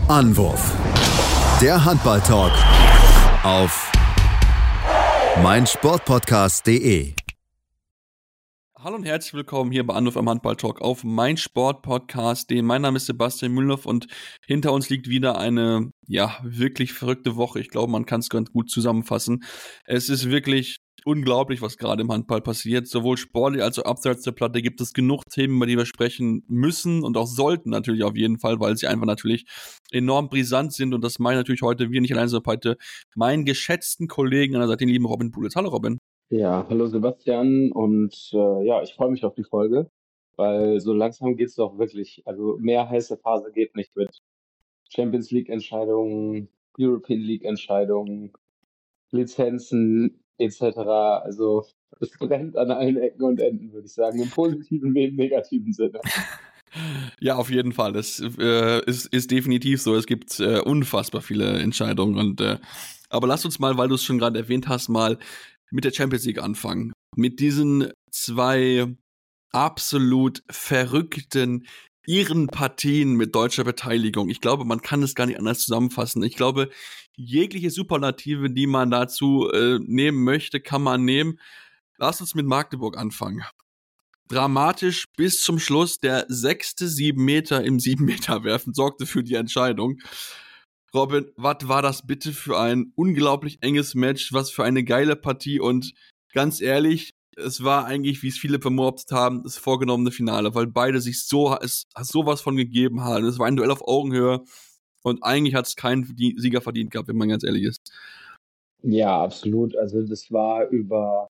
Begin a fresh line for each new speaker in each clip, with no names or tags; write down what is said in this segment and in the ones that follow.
Anwurf. Der Handball-Talk auf meinsportpodcast.de.
Hallo und herzlich willkommen hier bei Anwurf am Handball-Talk auf meinsportpodcast.de. Mein Name ist Sebastian Mühlenhoff und hinter uns liegt wieder eine, wirklich verrückte Woche. Ich glaube, man kann es ganz gut zusammenfassen. Es ist wirklich unglaublich, was gerade im Handball passiert. Sowohl sportlich als auch abseits der Platte gibt es genug Themen, über die wir sprechen müssen und auch sollten natürlich auf jeden Fall, weil sie einfach natürlich enorm brisant sind. Und das meine ich natürlich heute, wir nicht allein, sondern heute meinen geschätzten Kollegen an der Seite, den lieben Robin Pulitz. Hallo Robin.
Ja, hallo Sebastian und ich freue mich auf die Folge, weil so langsam geht's doch wirklich, also mehr heiße Phase geht nicht mit Champions League Entscheidungen, European League Entscheidungen, Lizenzen etc. Also es brennt an allen Ecken und Enden, würde ich sagen, im positiven wie im negativen Sinne.
Ja, auf jeden Fall. Das ist definitiv so. Es gibt unfassbar viele Entscheidungen. Aber lass uns mal, weil du es schon gerade erwähnt hast, mal mit der Champions League anfangen. Mit diesen zwei absolut verrückten Partien mit deutscher Beteiligung. Ich glaube, man kann es gar nicht anders zusammenfassen. Ich glaube, jegliche Superlative, die man dazu nehmen möchte, kann man nehmen. Lass uns mit Magdeburg anfangen. Dramatisch bis zum Schluss. Der 6. 7 Meter im 7 Meter werfen sorgte für die Entscheidung. Robin, was war das bitte für ein unglaublich enges Match? Was für eine geile Partie. Und ganz ehrlich, es war eigentlich, wie es viele vermobbt haben, das vorgenommene Finale, weil beide sich sowas von gegeben haben. Es war ein Duell auf Augenhöhe und eigentlich hat es keinen Sieger verdient gehabt, wenn man ganz ehrlich ist.
Ja, absolut. Also das war über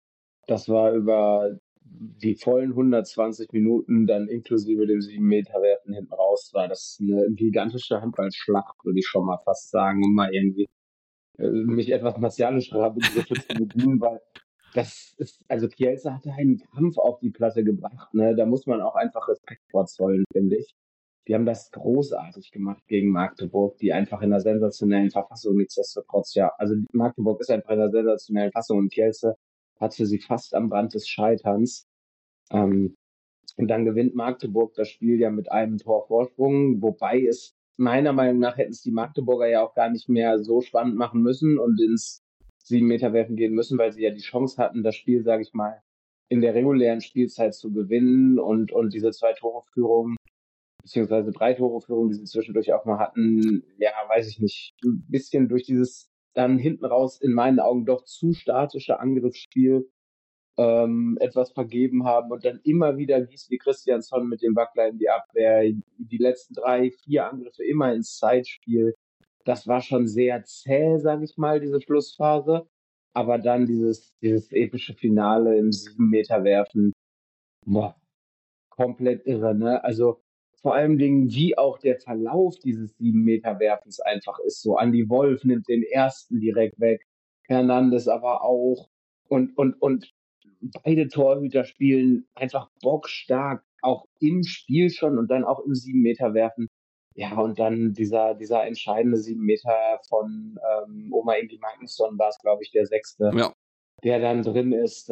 die vollen 120 Minuten, dann inklusive dem 7-Meter-Werfen hinten raus, war das eine gigantische Handballschlacht, würde ich schon mal fast sagen, um mal irgendwie mich etwas martialischerer Begriffe zu bedienen, weil das ist, also Kielce hatte einen Kampf auf die Platte gebracht, ne? Da muss man auch einfach Respekt vorzollen, finde ich. Die haben das großartig gemacht gegen Magdeburg, die einfach in einer sensationellen Verfassung nichtsdestotrotz, also Magdeburg ist einfach in einer sensationellen Fassung und Kielce hatte sie fast am Rand des Scheiterns. Und dann gewinnt Magdeburg das Spiel ja mit einem Tor Vorsprung, wobei es meiner Meinung nach hätten es die Magdeburger ja auch gar nicht mehr so spannend machen müssen und ins 7-Meter-Werfen gehen müssen, weil sie ja die Chance hatten, das Spiel, sage ich mal, in der regulären Spielzeit zu gewinnen und diese 2-Tore-Führung beziehungsweise 3-Tore-Führung, die sie zwischendurch auch mal hatten, weiß ich nicht, ein bisschen durch dieses dann hinten raus in meinen Augen doch zu statische Angriffsspiel etwas vergeben haben und dann immer wieder Gisli Christiansson mit dem Wackler in die Abwehr, die letzten 3, 4 Angriffe immer ins Zeitspiel. Das war schon sehr zäh, sage ich mal, diese Schlussphase. Aber dann dieses epische Finale im 7-Meter-Werfen, komplett irre, ne? Also vor allem Dingen, wie auch der Verlauf dieses 7-Meter-Werfens einfach ist. So, Andi Wolf nimmt den ersten direkt weg, Hernandez aber auch. Und beide Torhüter spielen einfach bockstark, auch im Spiel schon und dann auch im 7-Meter-Werfen. Ja, und dann dieser entscheidende 7 Meter von Oma Ingi Magnusson war es, glaube ich, der 6., der dann drin ist.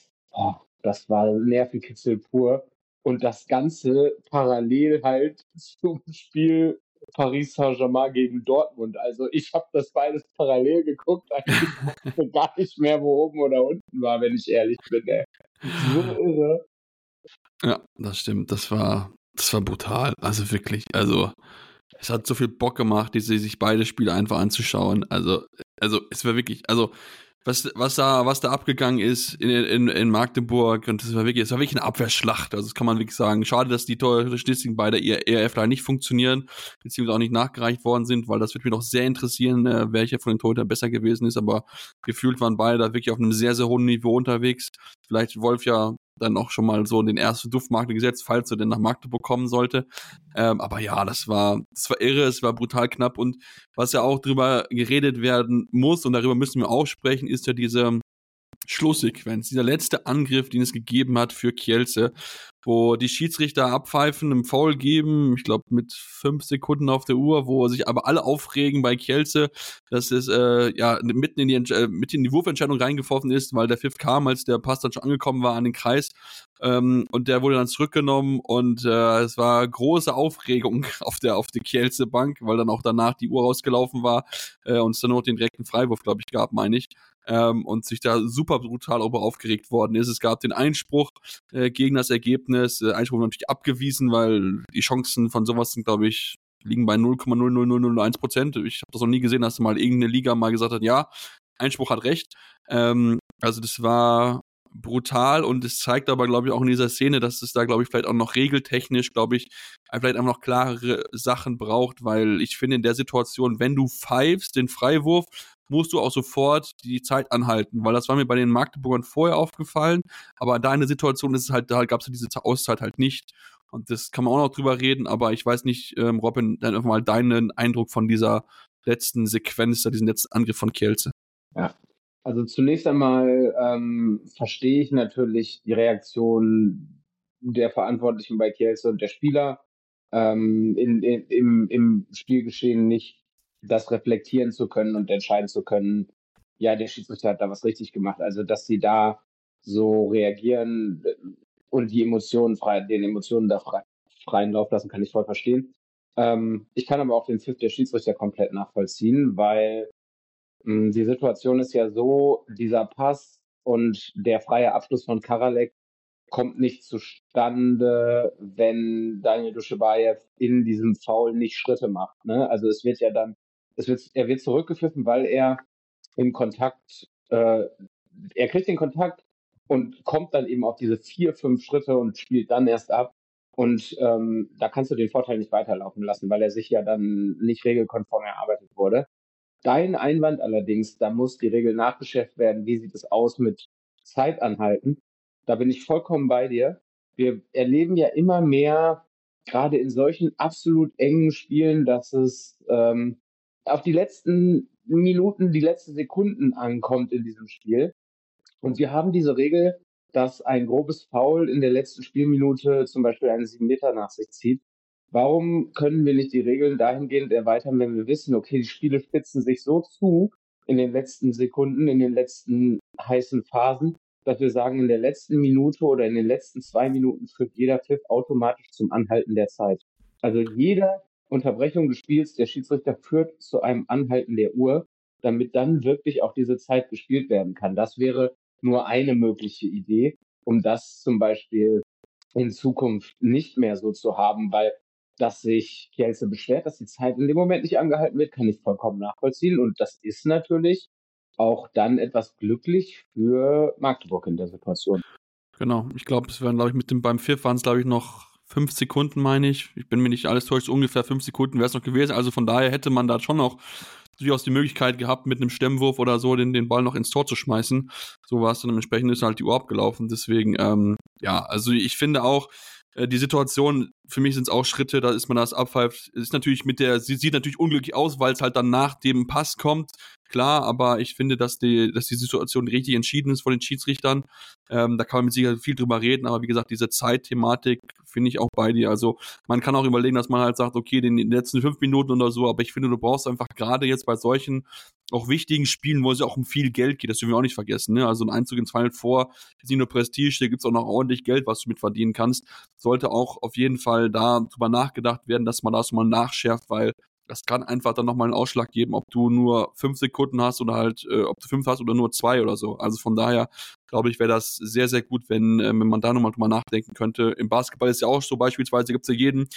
Das war Nervenkitzel pur. Und das Ganze parallel halt zum Spiel Paris Saint-Germain gegen Dortmund. Also ich habe das beides parallel geguckt, eigentlich wusste gar nicht mehr, wo oben oder unten war, wenn ich ehrlich bin. Ey. So irre.
Ja, das stimmt. Das war brutal. Also wirklich. Also es hat so viel Bock gemacht, sich beide Spiele einfach anzuschauen. Also es war wirklich, was da abgegangen ist in Magdeburg, und es war wirklich eine Abwehrschlacht, also das kann man wirklich sagen. Schade, dass die Torstatistiken bei der ERF leider nicht funktionieren, beziehungsweise auch nicht nachgereicht worden sind, weil das wird mich noch sehr interessieren, welcher von den Torhütern besser gewesen ist, aber gefühlt waren beide da wirklich auf einem sehr, sehr hohen Niveau unterwegs. Vielleicht Wolf ja dann auch schon mal so den ersten Duftmarke gesetzt, falls er denn nach Magdeburg kommen sollte. Aber ja, das war irre, es war brutal knapp, und was ja auch drüber geredet werden muss, und darüber müssen wir auch sprechen, ist ja diese Schlusssequenz, dieser letzte Angriff, den es gegeben hat für Kielce, wo die Schiedsrichter abpfeifen, einen Foul geben, ich glaube mit 5 Sekunden auf der Uhr, wo sich aber alle aufregen bei Kielce, dass es mitten in die Wurfentscheidung reingeworfen ist, weil der Pfiff kam, als der Pass dann schon angekommen war an den Kreis, und der wurde dann zurückgenommen und es war große Aufregung auf der Kielce Bank, weil dann auch danach die Uhr rausgelaufen war und es dann noch den direkten Freiwurf, glaube ich, gab, meine ich. Und sich da super brutal darüber aufgeregt worden ist. Es gab den Einspruch gegen das Ergebnis. Einspruch natürlich abgewiesen, weil die Chancen von sowas sind, glaube ich, liegen bei 0,00001%. Ich habe das noch nie gesehen, dass mal irgendeine Liga mal gesagt hat, ja, Einspruch hat recht. Also das war brutal und es zeigt aber, glaube ich, auch in dieser Szene, dass es da, glaube ich, vielleicht auch noch regeltechnisch, glaube ich, vielleicht auch noch klarere Sachen braucht, weil ich finde in der Situation, wenn du pfeifst, den Freiwurf, musst du auch sofort die Zeit anhalten, weil das war mir bei den Magdeburgern vorher aufgefallen, aber da in der Situation ist es halt, da gab es diese Auszeit halt nicht und das kann man auch noch drüber reden, aber ich weiß nicht, Robin, dann einfach mal deinen Eindruck von dieser letzten Sequenz, diesen letzten Angriff von Kielce.
Ja, also zunächst einmal verstehe ich natürlich die Reaktion der Verantwortlichen bei Kielce und der Spieler, im Spielgeschehen nicht das reflektieren zu können und entscheiden zu können, ja, der Schiedsrichter hat da was richtig gemacht. Also, dass sie da so reagieren und den Emotionen da freien Lauf lassen, kann ich voll verstehen. Ich kann aber auch den Pfiff der Schiedsrichter komplett nachvollziehen, weil die Situation ist ja so, dieser Pass und der freie Abschluss von Karalek kommt nicht zustande, wenn Daniel Duschebaev in diesem Foul nicht Schritte macht. Ne? Also es wird ja dann, er wird zurückgepfiffen, weil er im Kontakt, er kriegt den Kontakt und kommt dann eben auf diese 4, 5 Schritte und spielt dann erst ab. Und da kannst du den Vorteil nicht weiterlaufen lassen, weil er sich ja dann nicht regelkonform erarbeitet wurde. Dein Einwand allerdings, da muss die Regel nachgeschärft werden. Wie sieht es aus mit Zeitanhalten? Da bin ich vollkommen bei dir. Wir erleben ja immer mehr, gerade in solchen absolut engen Spielen, dass es auf die letzten Minuten, die letzten Sekunden ankommt in diesem Spiel. Und wir haben diese Regel, dass ein grobes Foul in der letzten Spielminute zum Beispiel einen 7 Meter nach sich zieht. Warum können wir nicht die Regeln dahingehend erweitern, wenn wir wissen, okay, die Spiele spitzen sich so zu in den letzten Sekunden, in den letzten heißen Phasen, dass wir sagen, in der letzten Minute oder in den letzten 2 Minuten führt jeder Pfiff automatisch zum Anhalten der Zeit. Also jede Unterbrechung des Spiels, der Schiedsrichter führt zu einem Anhalten der Uhr, damit dann wirklich auch diese Zeit gespielt werden kann. Das wäre nur eine mögliche Idee, um das zum Beispiel in Zukunft nicht mehr so zu haben, weil dass sich Kielce beschwert, dass die Zeit in dem Moment nicht angehalten wird, kann ich vollkommen nachvollziehen. Und das ist natürlich auch dann etwas glücklich für Magdeburg in der Situation.
Genau, ich glaube, es werden, beim Pfiff waren es, glaube ich, noch 5 Sekunden, meine ich. Ich bin mir nicht alles täuscht, ungefähr 5 Sekunden wäre es noch gewesen. Also von daher hätte man da schon noch durchaus die Möglichkeit gehabt, mit einem Stemmwurf oder so den Ball noch ins Tor zu schmeißen. So war es dann entsprechend, ist halt die Uhr abgelaufen. Deswegen, also ich finde auch, die Situation, für mich sind es auch Schritte, da ist man das abpfeift, ist natürlich sie sieht natürlich unglücklich aus, weil es halt dann nach dem Pass kommt, klar, aber ich finde, dass die Situation richtig entschieden ist von den Schiedsrichtern. Da kann man mit Sicherheit viel drüber reden, aber wie gesagt, diese Zeitthematik finde ich auch bei dir. Also man kann auch überlegen, dass man halt sagt, okay, in den letzten 5 Minuten oder so, aber ich finde, du brauchst einfach gerade jetzt bei solchen auch wichtigen Spielen, wo es ja auch um viel Geld geht, das dürfen wir auch nicht vergessen, ne? Also ein Einzug ins Final Four ist nicht nur Prestige, da gibt es auch noch ordentlich Geld, was du mit verdienen kannst. Sollte auch auf jeden Fall da drüber nachgedacht werden, dass man das mal nachschärft, weil das kann einfach dann nochmal einen Ausschlag geben, ob du nur 5 Sekunden hast oder halt, ob du 5 hast oder nur 2 oder so. Also von daher, glaube ich, wäre das sehr, sehr gut, wenn man da nochmal drüber nachdenken könnte. Im Basketball ist ja auch so, beispielsweise gibt es ja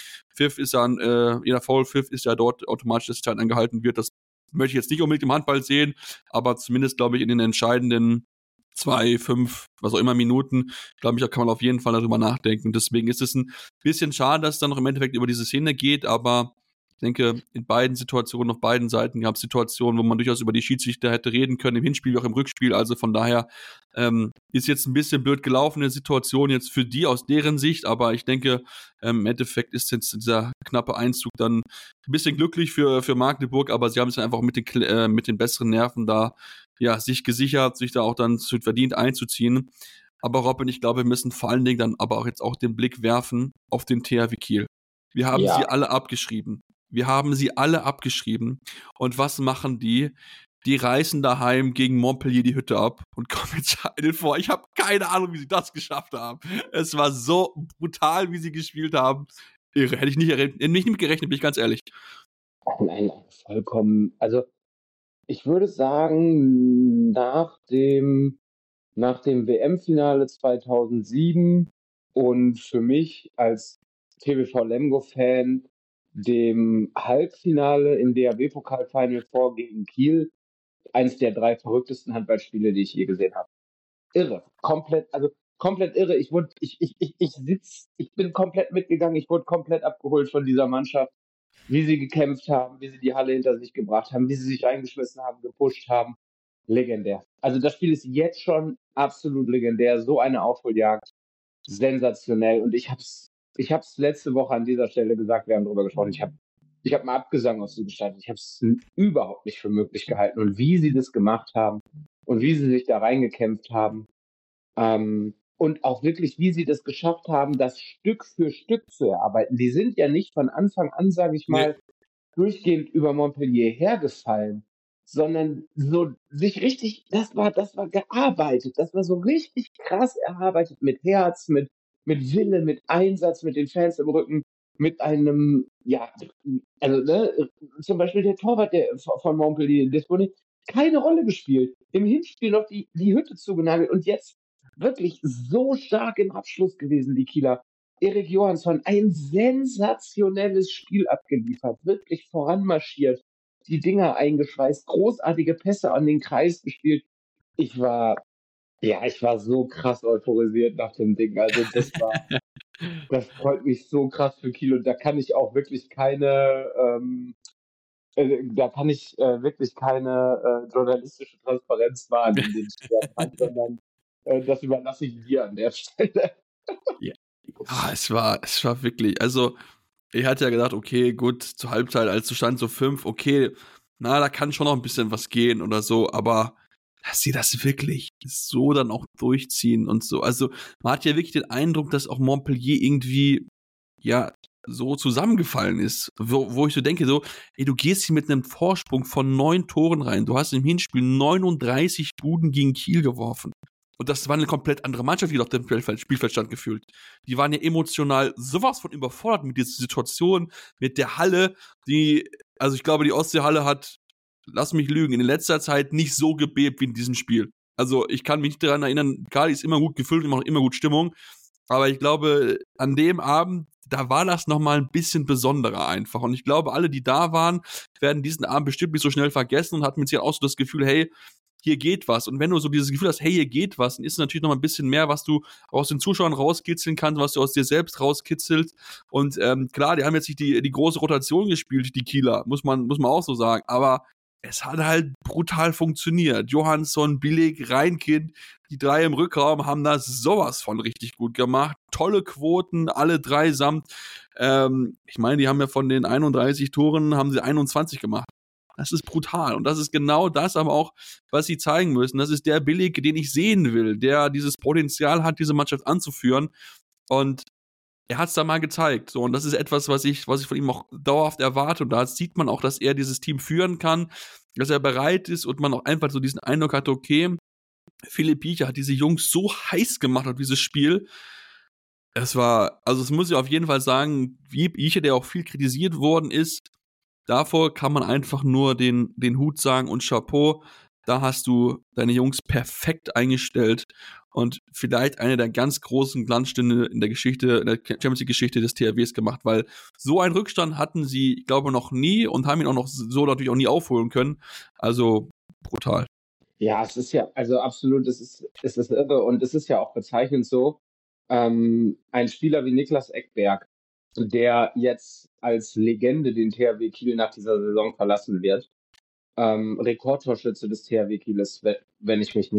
jeder Foul-Pfiff ist ja dort automatisch, dass die Zeit angehalten wird. Das möchte ich jetzt nicht unbedingt im Handball sehen, aber zumindest, glaube ich, in den entscheidenden 2, 5, was auch immer Minuten, glaube ich, da kann man auf jeden Fall darüber nachdenken. Deswegen ist es ein bisschen schade, dass es dann noch im Endeffekt über diese Szene geht, aber ich denke, in beiden Situationen, auf beiden Seiten gab es Situationen, wo man durchaus über die Schiedsrichter hätte reden können, im Hinspiel wie auch im Rückspiel. Also von daher ist jetzt ein bisschen blöd gelaufen, eine Situation jetzt für die aus deren Sicht, aber ich denke, im Endeffekt ist jetzt dieser knappe Einzug dann ein bisschen glücklich für Magdeburg, aber sie haben es einfach mit den besseren Nerven da ja, sich gesichert, sich da auch dann zu verdient einzuziehen. Aber Robin, ich glaube, wir müssen vor allen Dingen dann aber auch jetzt auch den Blick werfen auf den THW Kiel. Wir haben sie
Ja,
alle abgeschrieben. Wir haben sie alle abgeschrieben. Und was machen die? Die reißen daheim gegen Montpellier die Hütte ab und kommen jetzt vor. Ich habe keine Ahnung, wie sie das geschafft haben. Es war so brutal, wie sie gespielt haben. Irre. Hätte ich nicht gerechnet, bin ich ganz ehrlich.
nein, vollkommen. Also ich würde sagen, nach dem WM-Finale 2007 und für mich als TBV Lemgo-Fan dem Halbfinale im DHB-Pokal Final Four gegen Kiel, eins der 3 verrücktesten Handballspiele, die ich je gesehen habe. Irre, komplett irre. Ich bin komplett mitgegangen, ich wurde komplett abgeholt von dieser Mannschaft, wie sie gekämpft haben, wie sie die Halle hinter sich gebracht haben, wie sie sich reingeschmissen haben, gepusht haben. Legendär. Also das Spiel ist jetzt schon absolut legendär. So eine Aufholjagd. Sensationell. Und ich hab's letzte Woche an dieser Stelle gesagt, wir haben darüber gesprochen. Ich hab einen Abgesang aus dem gestartet. Ich habe es überhaupt nicht für möglich gehalten. Und wie sie das gemacht haben und wie sie sich da reingekämpft haben. Und auch wirklich, wie sie das geschafft haben, das Stück für Stück zu erarbeiten. Die sind ja nicht von Anfang an, sage ich mal, durchgehend über Montpellier hergefallen, sondern so sich richtig, das war gearbeitet, das war so richtig krass erarbeitet mit Herz, mit Wille, mit Einsatz, mit den Fans im Rücken, mit einem, ja, also zum Beispiel der Torwart von Montpellier, Desbonnet, keine Rolle gespielt. Im Hinspiel noch die Hütte zugenagelt und jetzt wirklich so stark im Abschluss gewesen, die Kieler. Erik Johansson, ein sensationelles Spiel abgeliefert, wirklich voranmarschiert, die Dinger eingeschweißt, großartige Pässe an den Kreis gespielt. Ich war so krass euphorisiert nach dem Ding. Also das freut mich so krass für Kiel und da kann ich auch wirklich wirklich keine journalistische Transparenz wahren in den Spielern, sondern das überlasse ich dir an der Stelle.
Ja. Es war wirklich, also ich hatte ja gedacht, okay, gut, zur Halbzeit, als du stand so 5, okay, na, da kann schon noch ein bisschen was gehen oder so, aber dass sie das wirklich so dann auch durchziehen und so. Also man hat ja wirklich den Eindruck, dass auch Montpellier irgendwie, ja, so zusammengefallen ist, wo ich so denke, so, ey, du gehst hier mit einem Vorsprung von 9 Toren rein, du hast im Hinspiel 39 Buden gegen Kiel geworfen. Und das war eine komplett andere Mannschaft, die auf dem Spielfeld stand gefühlt. Die waren ja emotional sowas von überfordert mit dieser Situation, mit der Halle, also ich glaube, die Ostseehalle hat, lass mich lügen, in letzter Zeit nicht so gebebt wie in diesem Spiel. Also ich kann mich nicht daran erinnern, Kali ist immer gut gefüllt und macht immer gut Stimmung, aber ich glaube, an dem Abend, da war das nochmal ein bisschen besonderer einfach. Und ich glaube, alle, die da waren, werden diesen Abend bestimmt nicht so schnell vergessen und hatten mit sich auch so das Gefühl, hey, hier geht was. Und wenn du so dieses Gefühl hast, hey, hier geht was, dann ist es natürlich noch mal ein bisschen mehr, was du aus den Zuschauern rauskitzeln kannst, was du aus dir selbst rauskitzelst. Und klar, die haben jetzt nicht die große Rotation gespielt, die Kieler, muss man auch so sagen. Aber es hat halt brutal funktioniert. Johansson, Billig, Reinkind, die 3 im Rückraum haben das sowas von richtig gut gemacht. Tolle Quoten, alle 3 samt. Ich meine, die haben ja von den 31 Toren, haben sie 21 gemacht. Das ist brutal. Und das ist genau das aber auch, was sie zeigen müssen. Das ist der Billig, den ich sehen will, der dieses Potenzial hat, diese Mannschaft anzuführen. Und er hat es da mal gezeigt. So, und das ist etwas, was ich von ihm auch dauerhaft erwarte. Und da sieht man auch, dass er dieses Team führen kann, dass er bereit ist und man auch einfach so diesen Eindruck hat, okay, Philipp Biecher hat diese Jungs so heiß gemacht auf dieses Spiel. Es muss ich auf jeden Fall sagen, wie Biecher, der auch viel kritisiert worden ist, davor kann man einfach nur den Hut sagen und Chapeau. Da hast du deine Jungs perfekt eingestellt und vielleicht eine der ganz großen Glanzstünde in der Champions League-Geschichte des THWs gemacht, weil so einen Rückstand hatten sie, ich glaube, noch nie und haben ihn auch noch so natürlich auch nie aufholen können. Also brutal.
Ja, es ist ja, also absolut, es ist irre und es ist ja auch bezeichnend so, ein Spieler wie Niklas Ekberg, der jetzt als Legende den THW Kiel nach dieser Saison verlassen wird, Rekordtorschütze des THW Kieles, wenn ich mich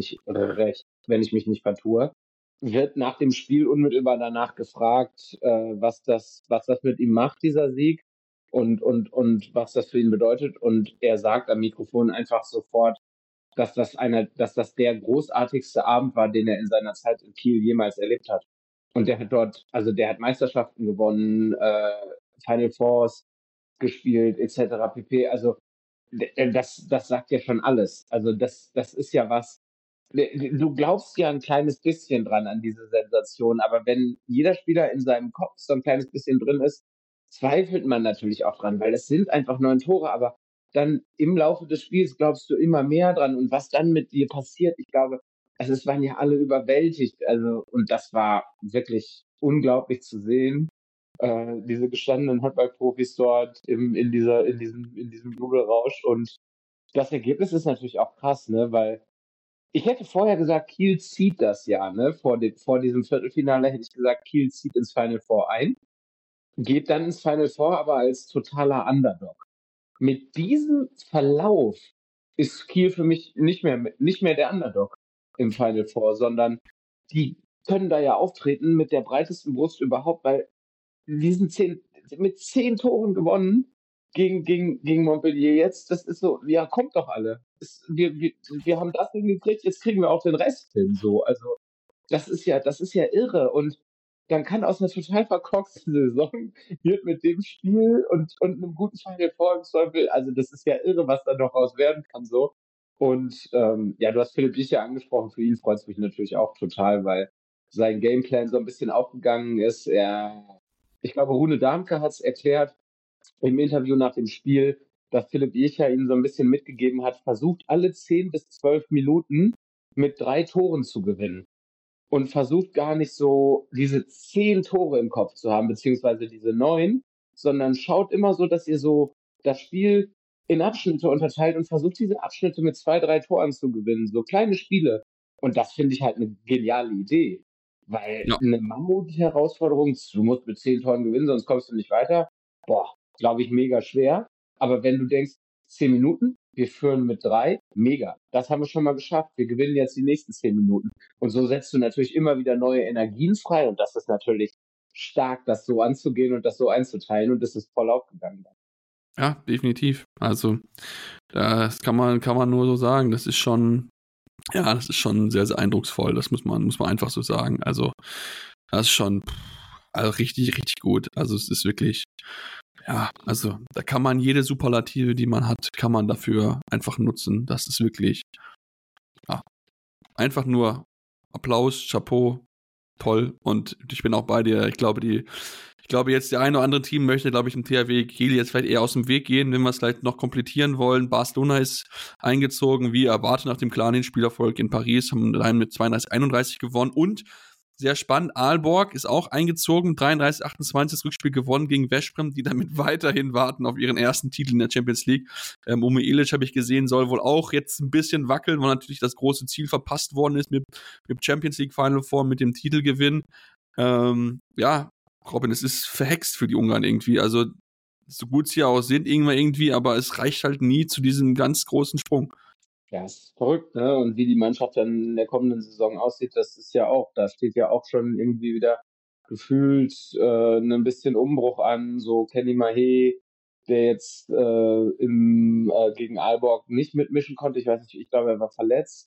nicht vertue, wird nach dem Spiel unmittelbar danach gefragt, was das mit ihm macht, dieser Sieg, und was das für ihn bedeutet. Und er sagt am Mikrofon einfach sofort, dass das der großartigste Abend war, den er in seiner Zeit in Kiel jemals erlebt hat. Und der hat Meisterschaften gewonnen, Final Fours gespielt, etc. pp. Also das sagt ja schon alles. Also das ist ja was. Du glaubst ja ein kleines bisschen dran an diese Sensation, aber wenn jeder Spieler in seinem Kopf so ein kleines bisschen drin ist, zweifelt man natürlich auch dran, weil es sind einfach 9 Tore, aber dann im Laufe des Spiels glaubst du immer mehr dran und was dann mit dir passiert, ich glaube, also es waren ja alle überwältigt, also und das war wirklich unglaublich zu sehen. Diese gestandenen Handballprofis dort in diesem Jubelrausch und das Ergebnis ist natürlich auch krass, ne, weil ich hätte vorher gesagt, Kiel zieht das ja, ne? Vor diesem Viertelfinale hätte ich gesagt, Kiel zieht ins Final Four ein, geht dann ins Final Four, aber als totaler Underdog. Mit diesem Verlauf ist Kiel für mich nicht mehr der Underdog im Final Four, sondern die können da ja auftreten mit der breitesten Brust überhaupt, weil mit 10 Toren gewonnen gegen Montpellier jetzt, das ist so, ja, kommt doch alle. Wir haben das hingekriegt, jetzt kriegen wir auch den Rest hin, so. Also, das ist ja irre und dann kann aus einer total verkorksten Saison wird mit dem Spiel und einem guten Final Four im Zweifel, also das ist ja irre, was da noch raus werden kann, so. Und ja, du hast Philipp Dich ja angesprochen, für ihn freut es mich natürlich auch total, weil sein Gameplan so ein bisschen aufgegangen ist. Ich glaube, Rune Darmke hat es erklärt im Interview nach dem Spiel, dass Philipp Jecher ihnen so ein bisschen mitgegeben hat, versucht alle 10 bis 12 Minuten mit 3 Toren zu gewinnen und versucht gar nicht so diese 10 Tore im Kopf zu haben, beziehungsweise diese 9, sondern schaut immer so, dass ihr so das Spiel in Abschnitte unterteilt und versucht diese Abschnitte mit 2, 3 Toren zu gewinnen, so kleine Spiele. Und das finde ich halt eine geniale Idee, weil
Ja,
eine Mammut-Herausforderung, du musst mit 10 Toren gewinnen, sonst kommst du nicht weiter, boah, glaube ich, mega schwer. Aber wenn du denkst, 10 Minuten, wir führen mit 3, mega. Das haben wir schon mal geschafft. Wir gewinnen jetzt die nächsten 10 Minuten. Und so setzt du natürlich immer wieder neue Energien frei. Und das ist natürlich stark, das so anzugehen und das so einzuteilen. Und das ist voll aufgegangen.
ja, definitiv. Also, das kann man nur so sagen. Das ist schon, ja, das ist schon sehr, sehr eindrucksvoll. Das muss man einfach so sagen. Also, das ist schon, also richtig, richtig gut. Also, es ist wirklich, ja, also, da kann man jede Superlative, die man hat, kann man dafür einfach nutzen. Das ist wirklich, ja, einfach nur Applaus, Chapeau, toll. Und ich bin auch bei dir. Ich glaube jetzt der eine oder andere Team möchte, glaube ich, im THW Kiel jetzt vielleicht eher aus dem Weg gehen, wenn wir es vielleicht noch komplettieren wollen. Barcelona ist eingezogen, wie erwartet nach dem klaren Spielerfolg in Paris, haben daheim mit 32-31 gewonnen und sehr spannend, Aalborg ist auch eingezogen, 33-28 das Rückspiel gewonnen gegen Veszprem, die damit weiterhin warten auf ihren ersten Titel in der Champions League. Ume Ilic, habe ich gesehen, soll wohl auch jetzt ein bisschen wackeln, weil natürlich das große Ziel verpasst worden ist mit Champions League Final Four, mit dem Titelgewinn. Ja, Robin, es ist verhext für die Ungarn irgendwie. Also, so gut sie auch sind, irgendwann irgendwie, aber es reicht halt nie zu diesem ganz großen Sprung.
Ja, es ist verrückt, ne? Und wie die Mannschaft dann in der kommenden Saison aussieht, das ist ja auch, da steht ja auch schon irgendwie wieder gefühlt ein bisschen Umbruch an. So Kenny Mahé, der jetzt gegen Aalborg nicht mitmischen konnte. Ich weiß nicht, ich glaube, er war verletzt.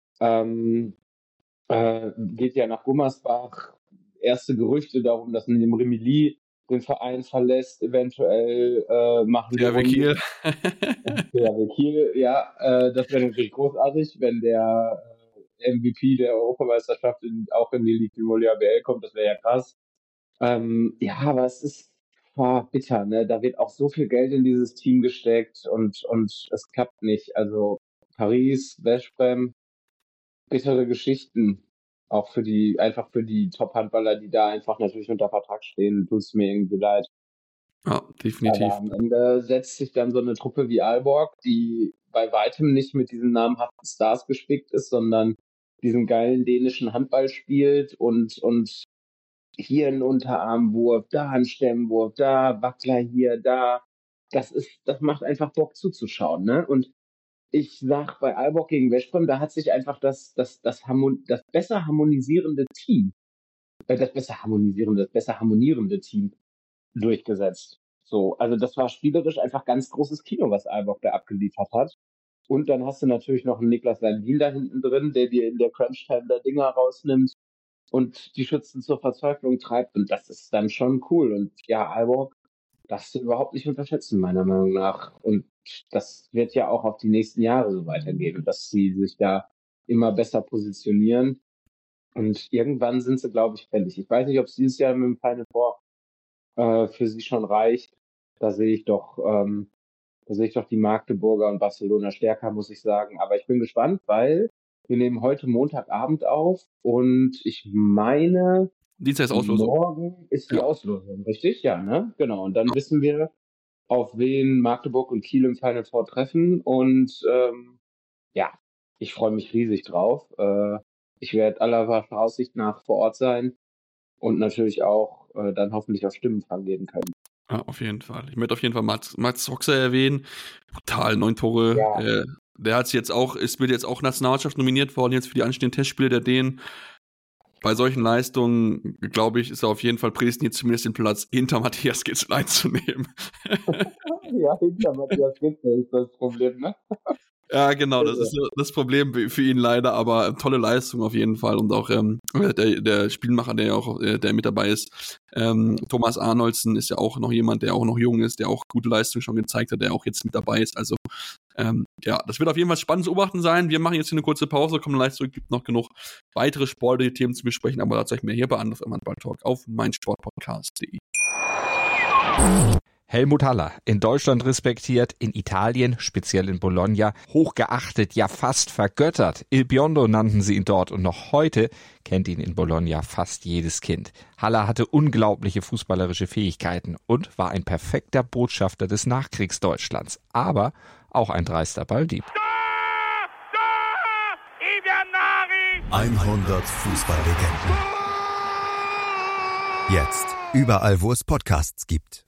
Geht ja nach Gummersbach. Erste Gerüchte darum, dass Nedim Rimili den Verein verlässt, eventuell machen die
THW
Runde.
Kiel.
THW Kiel, ja, das wäre natürlich großartig, wenn der MVP der Europameisterschaft auch in die Ligue du Molia BL kommt, das wäre ja krass. Ja, aber es ist bitter, ne? Da wird auch so viel Geld in dieses Team gesteckt und es klappt nicht. Also Paris, Veszprem, bittere Geschichten. Auch einfach für die Top-Handballer, die da einfach natürlich unter Vertrag stehen, tut es mir irgendwie leid.
Ja, definitiv.
Aber am Ende setzt sich dann so eine Truppe wie Aalborg, die bei weitem nicht mit diesen namhaften Stars gespickt ist, sondern diesen geilen dänischen Handball spielt und hier ein Unterarmwurf, da ein Stemmwurf, da Wackler hier, da. Das macht einfach Bock zuzuschauen, ne? Und ich sag bei Aalborg gegen Veszprem, da hat sich einfach das besser harmonisierende Team, das besser harmonierende Team durchgesetzt. So, also das war spielerisch einfach ganz großes Kino, was Aalborg da abgeliefert hat. Und dann hast du natürlich noch einen Niklas Landin da hinten drin, der dir in der Crunch-Time da Dinger rausnimmt und die Schützen zur Verzweiflung treibt. Und das ist dann schon cool. Und ja, Aalborg darfst du überhaupt nicht unterschätzen, meiner Meinung nach. Und das wird ja auch auf die nächsten Jahre so weitergehen, dass sie sich da immer besser positionieren. Und irgendwann sind sie, glaube ich, fällig. Ich weiß nicht, ob es dieses Jahr mit dem Final Four für sie schon reicht. Da sehe ich doch die Magdeburger und Barcelona stärker, muss ich sagen. Aber ich bin gespannt, weil wir nehmen heute Montagabend auf und ich meine,
Dienstag ist Auslosung.
morgen ist die Auslosung, richtig? Ja, ne? Genau. Und dann wissen wir, auf wen Magdeburg und Kiel im Final Four treffen. Und ja, ich freue mich riesig drauf. Ich werde aller Voraussicht nach vor Ort sein und natürlich auch dann hoffentlich auf Stimmenfang geben können.
Ja, auf jeden Fall. Ich möchte auf jeden Fall Mats Hoxer erwähnen. Brutal, 9 Tore.
Ja.
Der wird jetzt auch Nationalmannschaft nominiert worden, jetzt für die anstehenden Testspiele der Dänen. Bei solchen Leistungen, glaube ich, ist er auf jeden Fall prädestiniert, zumindest den Platz hinter Matthias Gitzel einzunehmen.
Ja, hinter Matthias Gitzel ist das Problem, ne?
Ja, genau, das ist das Problem für ihn leider, aber tolle Leistung auf jeden Fall und auch der Spielmacher, der mit dabei ist, Thomas Arnoldsen ist ja auch noch jemand, der auch noch jung ist, der auch gute Leistung schon gezeigt hat, der auch jetzt mit dabei ist, also ja, das wird auf jeden Fall spannend zu beobachten sein. Wir machen jetzt hier eine kurze Pause, kommen gleich zurück, gibt noch genug weitere sportliche Themen zu besprechen, aber dazu euch mehr hier bei Anders im Handball-Talk auf meinsportpodcast.de.
Helmut Haller, in Deutschland respektiert, in Italien, speziell in Bologna, hochgeachtet, ja fast vergöttert. Il Biondo nannten sie ihn dort und noch heute kennt ihn in Bologna fast jedes Kind. Haller hatte unglaubliche fußballerische Fähigkeiten und war ein perfekter Botschafter des Nachkriegsdeutschlands, aber auch ein dreister Balldieb.
100 Fußballlegenden. Jetzt überall, wo es Podcasts gibt.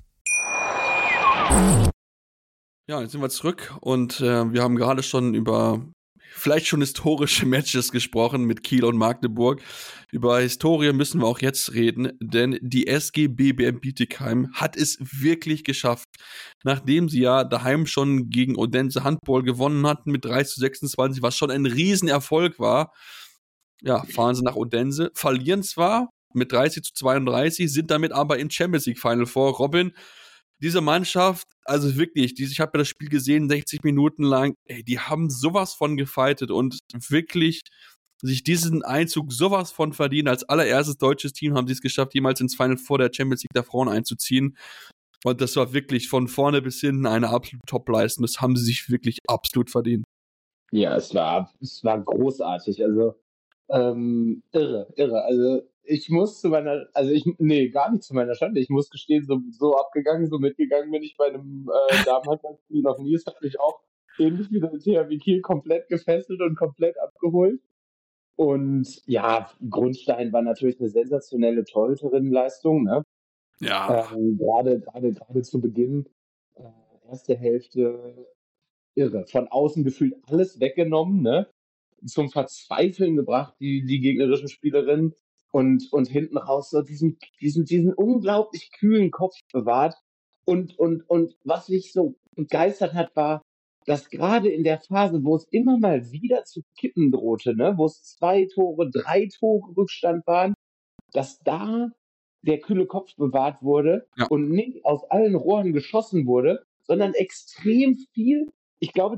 Ja, jetzt sind wir zurück und wir haben gerade schon über vielleicht schon historische Matches gesprochen mit Kiel und Magdeburg. Über Historie müssen wir auch jetzt reden, denn die SG BBM Bietigheim hat es wirklich geschafft, nachdem sie ja daheim schon gegen Odense Handball gewonnen hatten mit 3:26, was schon ein Riesenerfolg war. Ja, fahren sie nach Odense, verlieren zwar mit 30:32, sind damit aber im Champions League Final Four. Robin, diese Mannschaft, also wirklich, ich habe ja das Spiel gesehen, 60 Minuten lang, die haben sowas von gefightet und wirklich sich diesen Einzug sowas von verdient. Als allererstes deutsches Team haben sie es geschafft, jemals ins Final Four der Champions League der Frauen einzuziehen. Und das war wirklich von vorne bis hinten eine absolute Top-Leistung. Das haben sie sich wirklich absolut verdient.
Ja, es war großartig. Also irre. Also ich muss gar nicht zu meiner Schande. Ich muss gestehen, so abgegangen, so mitgegangen bin ich bei einem Damenhandballspiel noch nie. Es hat mich auch ähnlich wie der THW Kiel komplett gefesselt und komplett abgeholt. Und ja, Grundstein war natürlich eine sensationelle Torhüterinnenleistung, ne?
Ja.
Gerade zu Beginn, erste Hälfte irre. Von außen gefühlt alles weggenommen, ne? Zum Verzweifeln gebracht, die gegnerischen Spielerinnen und hinten raus so diesen unglaublich kühlen Kopf bewahrt. Und was mich so begeistert hat, war, dass gerade in der Phase, wo es immer mal wieder zu kippen drohte, ne, wo es 2 Tore, 3 Tore Rückstand waren, dass da der kühle Kopf bewahrt wurde und nicht aus allen Rohren geschossen wurde, sondern extrem viel. Ich glaube,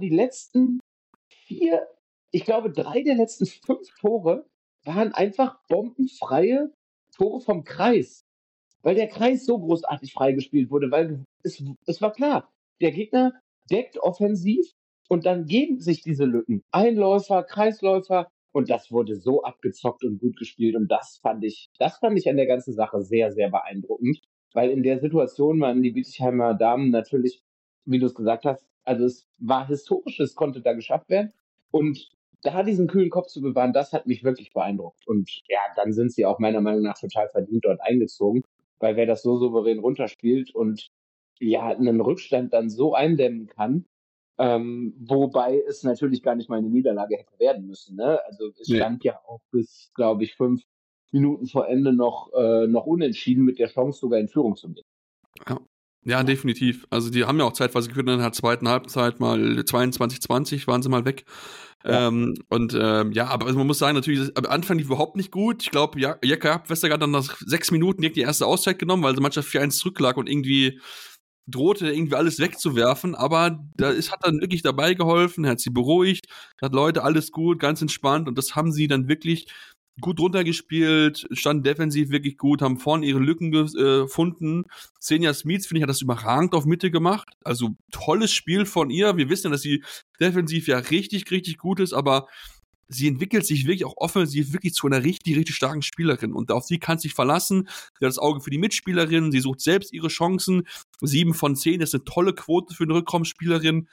3 der letzten 5 Tore waren einfach bombenfreie Tore vom Kreis. Weil der Kreis so großartig freigespielt wurde, weil es war klar, der Gegner deckt offensiv und dann geben sich diese Lücken. Einläufer, Kreisläufer und das wurde so abgezockt und gut gespielt und das fand ich an der ganzen Sache sehr, sehr beeindruckend, weil in der Situation waren die Bietigheimer Damen natürlich, wie du es gesagt hast, also es war historisch, es konnte da geschafft werden und da diesen kühlen Kopf zu bewahren, das hat mich wirklich beeindruckt und ja, dann sind sie auch meiner Meinung nach total verdient dort eingezogen, weil wer das so souverän runterspielt und ja, einen Rückstand dann so eindämmen kann, wobei es natürlich gar nicht mal eine Niederlage hätte werden müssen. Ne? Also es stand ja auch bis, glaube ich, 5 Minuten vor Ende noch unentschieden mit der Chance, sogar in Führung zu gehen.
Ja. Ja, definitiv. Also die haben ja auch zeitweise geführt, in der zweiten Halbzeit mal 22:20 waren sie mal weg.
Ja.
Ja, aber also man muss sagen, natürlich, am Anfang lief überhaupt nicht gut. Ich glaube, Jakob Westergaard hat dann nach 6 Minuten direkt die erste Auszeit genommen, weil die Mannschaft 4-1 zurücklag und irgendwie drohte irgendwie alles wegzuwerfen, aber hat dann wirklich dabei geholfen, hat sie beruhigt, hat Leute, alles gut, ganz entspannt und das haben sie dann wirklich gut runtergespielt, standen defensiv wirklich gut, haben vorne ihre Lücken gefunden. Senja Smith, finde ich, hat das überragend auf Mitte gemacht. Also tolles Spiel von ihr. Wir wissen ja, dass sie defensiv ja richtig, richtig gut ist, aber sie entwickelt sich wirklich auch offensiv wirklich zu einer richtig, richtig starken Spielerin. Und auf sie kann sich verlassen. Sie hat das Auge für die Mitspielerin. Sie sucht selbst ihre Chancen. 7 von 10 ist eine tolle Quote für eine Rückraumspielerin.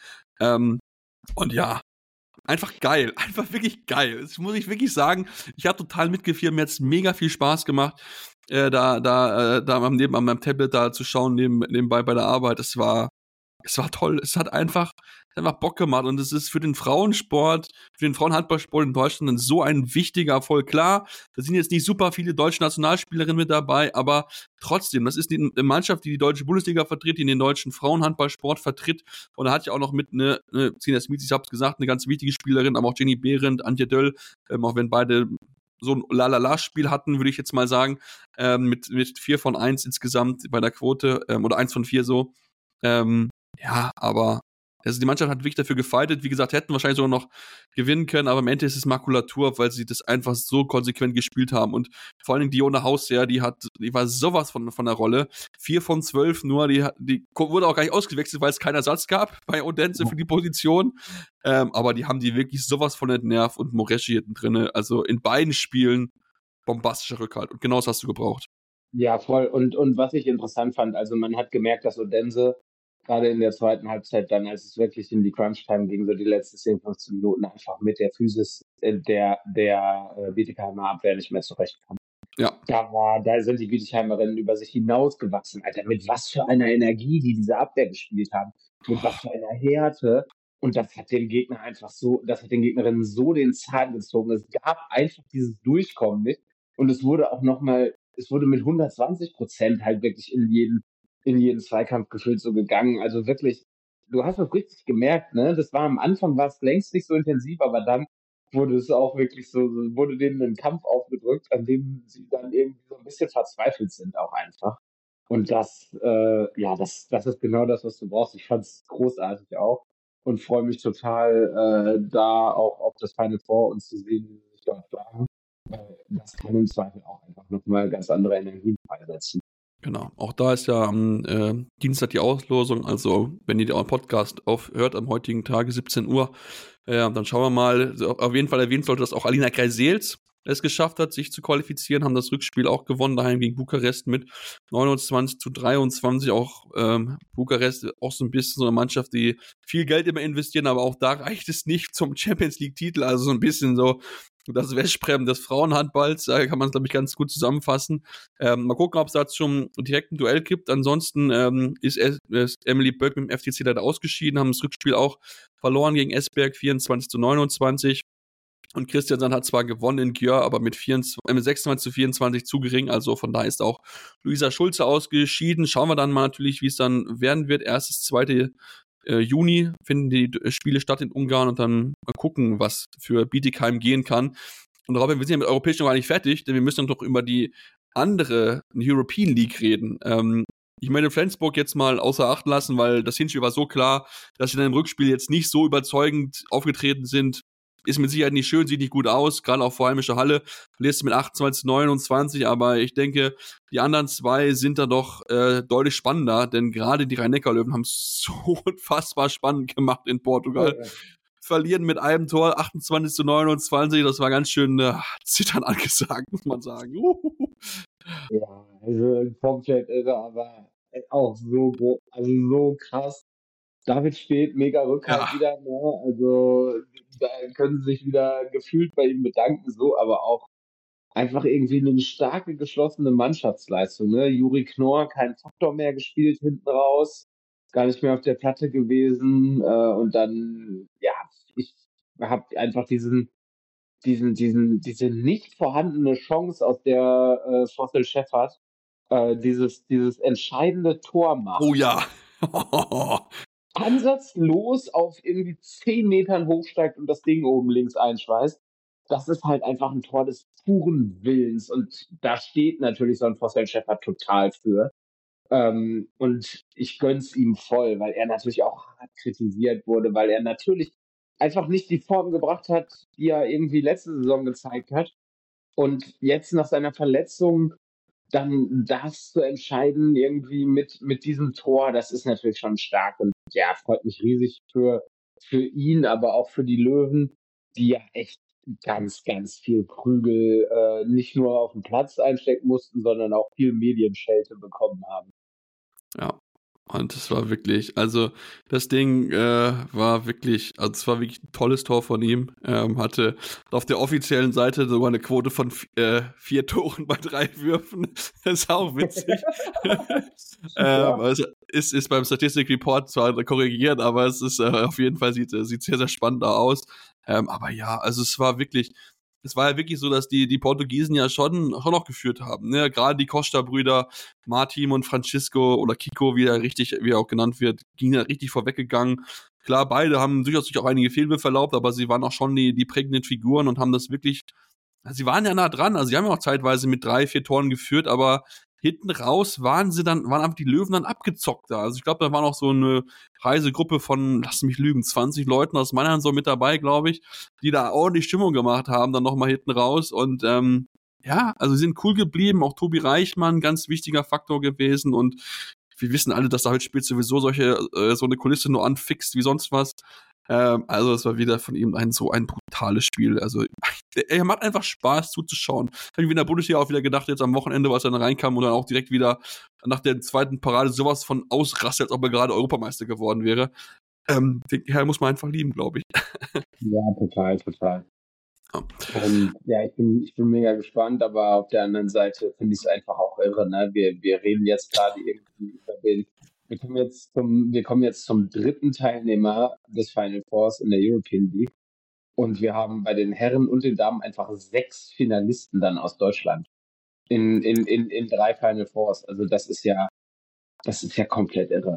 Und ja, einfach geil. Einfach wirklich geil. Das muss ich wirklich sagen. Ich habe total mitgefiebert. Mir hat es mega viel Spaß gemacht, da am meinem Tablet da zu schauen, nebenbei bei der Arbeit. Es war toll. Es hat einfach Bock gemacht und es ist für den Frauensport, für den Frauenhandballsport in Deutschland so ein wichtiger Erfolg. Klar, da sind jetzt nicht super viele deutsche Nationalspielerinnen mit dabei, aber trotzdem, das ist die Mannschaft, die die deutsche Bundesliga vertritt, die den deutschen Frauenhandballsport vertritt und da hat ja auch noch mit Zina Smith, ich hab's gesagt, eine ganz wichtige Spielerin, aber auch Jenny Behrendt, Antje Döll, auch wenn beide so ein La-La-La-Spiel hatten, würde ich jetzt mal sagen, mit 4 von 1 insgesamt bei der Quote, oder 1 von 4 so. Ja, aber also die Mannschaft hat wirklich dafür gefightet. Wie gesagt, hätten wahrscheinlich sogar noch gewinnen können, aber am Ende ist es Makulatur, weil sie das einfach so konsequent gespielt haben. Und vor allen Dingen Diona Hausseer, die war sowas von der Rolle. 4 von 12 nur, die wurde auch gar nicht ausgewechselt, weil es keinen Ersatz gab bei Odense für die Position. Aber die haben die wirklich sowas von entnervt und Moreschi hinten drinne. Also in beiden Spielen bombastischer Rückhalt. Und genau das hast du gebraucht.
Ja, voll. Und was ich interessant fand, also man hat gemerkt, dass Odense gerade in der zweiten Halbzeit dann, als es wirklich in die Crunch-Time ging, so die letzten 10, 15 Minuten einfach mit der Physis der Bietigheimer Abwehr nicht mehr zurechtkam.
Ja.
Da sind die Bietigheimerinnen über sich hinausgewachsen, Alter, mit was für einer Energie die diese Abwehr gespielt haben, mit was für einer Härte. Und das hat den Gegnerinnen so den Zahn gezogen. Es gab einfach dieses Durchkommen nicht. Und es wurde mit 120% halt wirklich in jeden Zweikampf gefühlt so gegangen. Also wirklich, du hast das richtig gemerkt, ne? Am Anfang war es längst nicht so intensiv, aber dann wurde es auch wirklich wurde denen ein Kampf aufgedrückt, an dem sie dann irgendwie so ein bisschen verzweifelt sind auch einfach. Und das ist genau das, was du brauchst. Ich fand es großartig auch und freue mich total, da auch auf das Final Four uns zu sehen, wie sie sich dort schlagen. Das kann im Zweifel auch einfach nochmal ganz andere Energien freisetzen.
Genau. Auch da ist ja am Dienstag die Auslosung. Also, wenn ihr den Podcast aufhört am heutigen Tage, 17 Uhr, dann schauen wir mal. Auf jeden Fall erwähnt sollte, dass auch Alina Greisels es geschafft hat, sich zu qualifizieren, haben das Rückspiel auch gewonnen, daheim gegen Bukarest mit 29:23. Auch Bukarest auch so ein bisschen so eine Mannschaft, die viel Geld immer investieren, aber auch da reicht es nicht zum Champions-League-Titel. Also so ein bisschen so das Westprem des Frauenhandballs, da kann man es, glaube ich, ganz gut zusammenfassen. Mal gucken, ob es da zum direkten Duell gibt. Ansonsten ist Emily Böck mit dem FTC leider ausgeschieden, haben das Rückspiel auch verloren gegen Esbjerg, 24:29. Und Christian Sand hat zwar gewonnen in Györ, aber mit 26:24 zu gering. Also von da ist auch Luisa Schulze ausgeschieden. Schauen wir dann mal natürlich, wie es dann werden wird. 2. Juni finden die Spiele statt in Ungarn und dann mal gucken, was für Bietigheim gehen kann. Und Robin, wir sind ja mit Europäisch noch gar nicht fertig, denn wir müssen dann doch über die andere European League reden. Ich meine Flensburg jetzt mal außer Acht lassen, weil das Hinspiel war so klar, dass sie dann im Rückspiel jetzt nicht so überzeugend aufgetreten sind. Ist mit Sicherheit nicht schön, sieht nicht gut aus, gerade auch vor heimischer Halle. Verlierst du mit 28:29, aber ich denke, die anderen zwei sind da doch deutlich spannender, denn gerade die Rhein-Neckar-Löwen haben es so unfassbar spannend gemacht in Portugal. Ja. Verlieren mit einem Tor 28:29, das war ganz schön zittern angesagt, muss man sagen.
Ja, also komplett irre, aber auch so krass. David steht mega Rückhalt wieder, ne? Also da können sie sich wieder gefühlt bei ihm bedanken, so, aber auch einfach irgendwie eine starke, geschlossene Mannschaftsleistung, ne? Juri Knorr, kein Faktor mehr gespielt hinten raus, gar nicht mehr auf der Platte gewesen, und dann, ja, ich habe einfach diese nicht vorhandene Chance, aus der Fossil Shepard dieses entscheidende Tor macht.
Oh ja.
Ansatzlos auf irgendwie 10 Metern hochsteigt und das Ding oben links einschweißt. Das ist halt einfach ein Tor des puren Willens. Und da steht natürlich so ein Fossel Shepard total für. Und ich gönn's ihm voll, weil er natürlich auch hart kritisiert wurde, weil er natürlich einfach nicht die Form gebracht hat, die er irgendwie letzte Saison gezeigt hat. Und jetzt nach seiner Verletzung dann das zu entscheiden irgendwie mit diesem Tor, das ist natürlich schon stark. Und ja, freut mich riesig für ihn, aber auch für die Löwen, die ja echt ganz, ganz viel Prügel nicht nur auf dem Platz einstecken mussten, sondern auch viel Medienschelte bekommen haben.
Ja, und es war wirklich, also das Ding war wirklich, also es war wirklich ein tolles Tor von ihm. Hatte auf der offiziellen Seite sogar eine Quote von 4 Toren bei 3 Würfen. Das ist auch witzig. Also ist beim Statistic Report zwar korrigiert, aber es ist auf jeden Fall sieht sehr, sehr spannend da aus. Aber ja, also es war ja wirklich so, dass die Portugiesen ja schon noch geführt haben. Ne? Gerade die Costa-Brüder, Martin und Francisco oder Kiko, wie er auch genannt wird, ging ja richtig vorweggegangen. Klar, beide haben durchaus sich auch einige Fehlwürfe erlaubt, aber sie waren auch schon die prägenden Figuren und haben das wirklich, sie waren ja nah dran, also sie haben ja auch zeitweise mit 3, 4 Toren geführt, aber hinten raus waren einfach die Löwen dann abgezockt da. Also ich glaube, da war noch so eine Reisegruppe von, lass mich lügen, 20 Leuten aus Mannheim so mit dabei, glaube ich, die da ordentlich Stimmung gemacht haben, dann nochmal hinten raus. Und ja, also sie sind cool geblieben. Auch Tobi Reichmann, ganz wichtiger Faktor gewesen. Und wir wissen alle, dass David Spitz sowieso so eine Kulisse nur anfixt wie sonst was. Also es war wieder von ihm so ein brutales Spiel. Also er macht einfach Spaß zuzuschauen. Habe ich in der Bundesliga auch wieder gedacht, jetzt am Wochenende, als er dann reinkam und dann auch direkt wieder nach der zweiten Parade sowas von ausrastet, als ob er gerade Europameister geworden wäre. Den Kerl muss man einfach lieben, glaube ich.
Ja, total.
Ja.
Ja, ich bin mega gespannt, aber auf der anderen Seite finde ich es einfach auch irre. Ne? Wir reden jetzt gerade irgendwie über den. Wir kommen jetzt zum dritten Teilnehmer des Final Fours in der European League. Und wir haben bei den Herren und den Damen einfach 6 Finalisten dann aus Deutschland in 3 Final Fours. Also das ist ja komplett irre.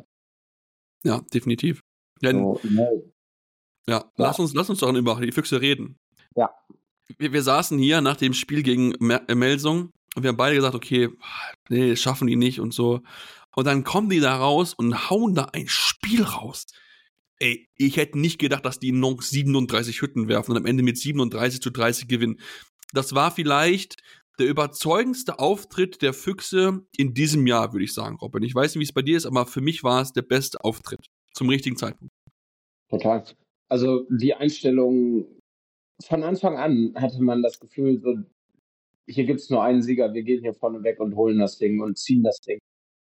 Ja, definitiv. Denn,
So, ne?
ja, lass uns doch über die Füchse reden.
Ja.
Wir saßen hier nach dem Spiel gegen Melsung und wir haben beide gesagt, okay, nee, das schaffen die nicht und so. Und dann kommen die da raus und hauen da ein Spiel raus. Ey, ich hätte nicht gedacht, dass die noch 37 Hütten werfen und am Ende mit 37-30 gewinnen. Das war vielleicht der überzeugendste Auftritt der Füchse in diesem Jahr, würde ich sagen, Robin. Ich weiß nicht, wie es bei dir ist, aber für mich war es der beste Auftritt zum richtigen Zeitpunkt.
Total. Also die Einstellung von Anfang an hatte man das Gefühl, so, hier gibt es nur einen Sieger, wir gehen hier vorne weg und holen das Ding und ziehen das Ding.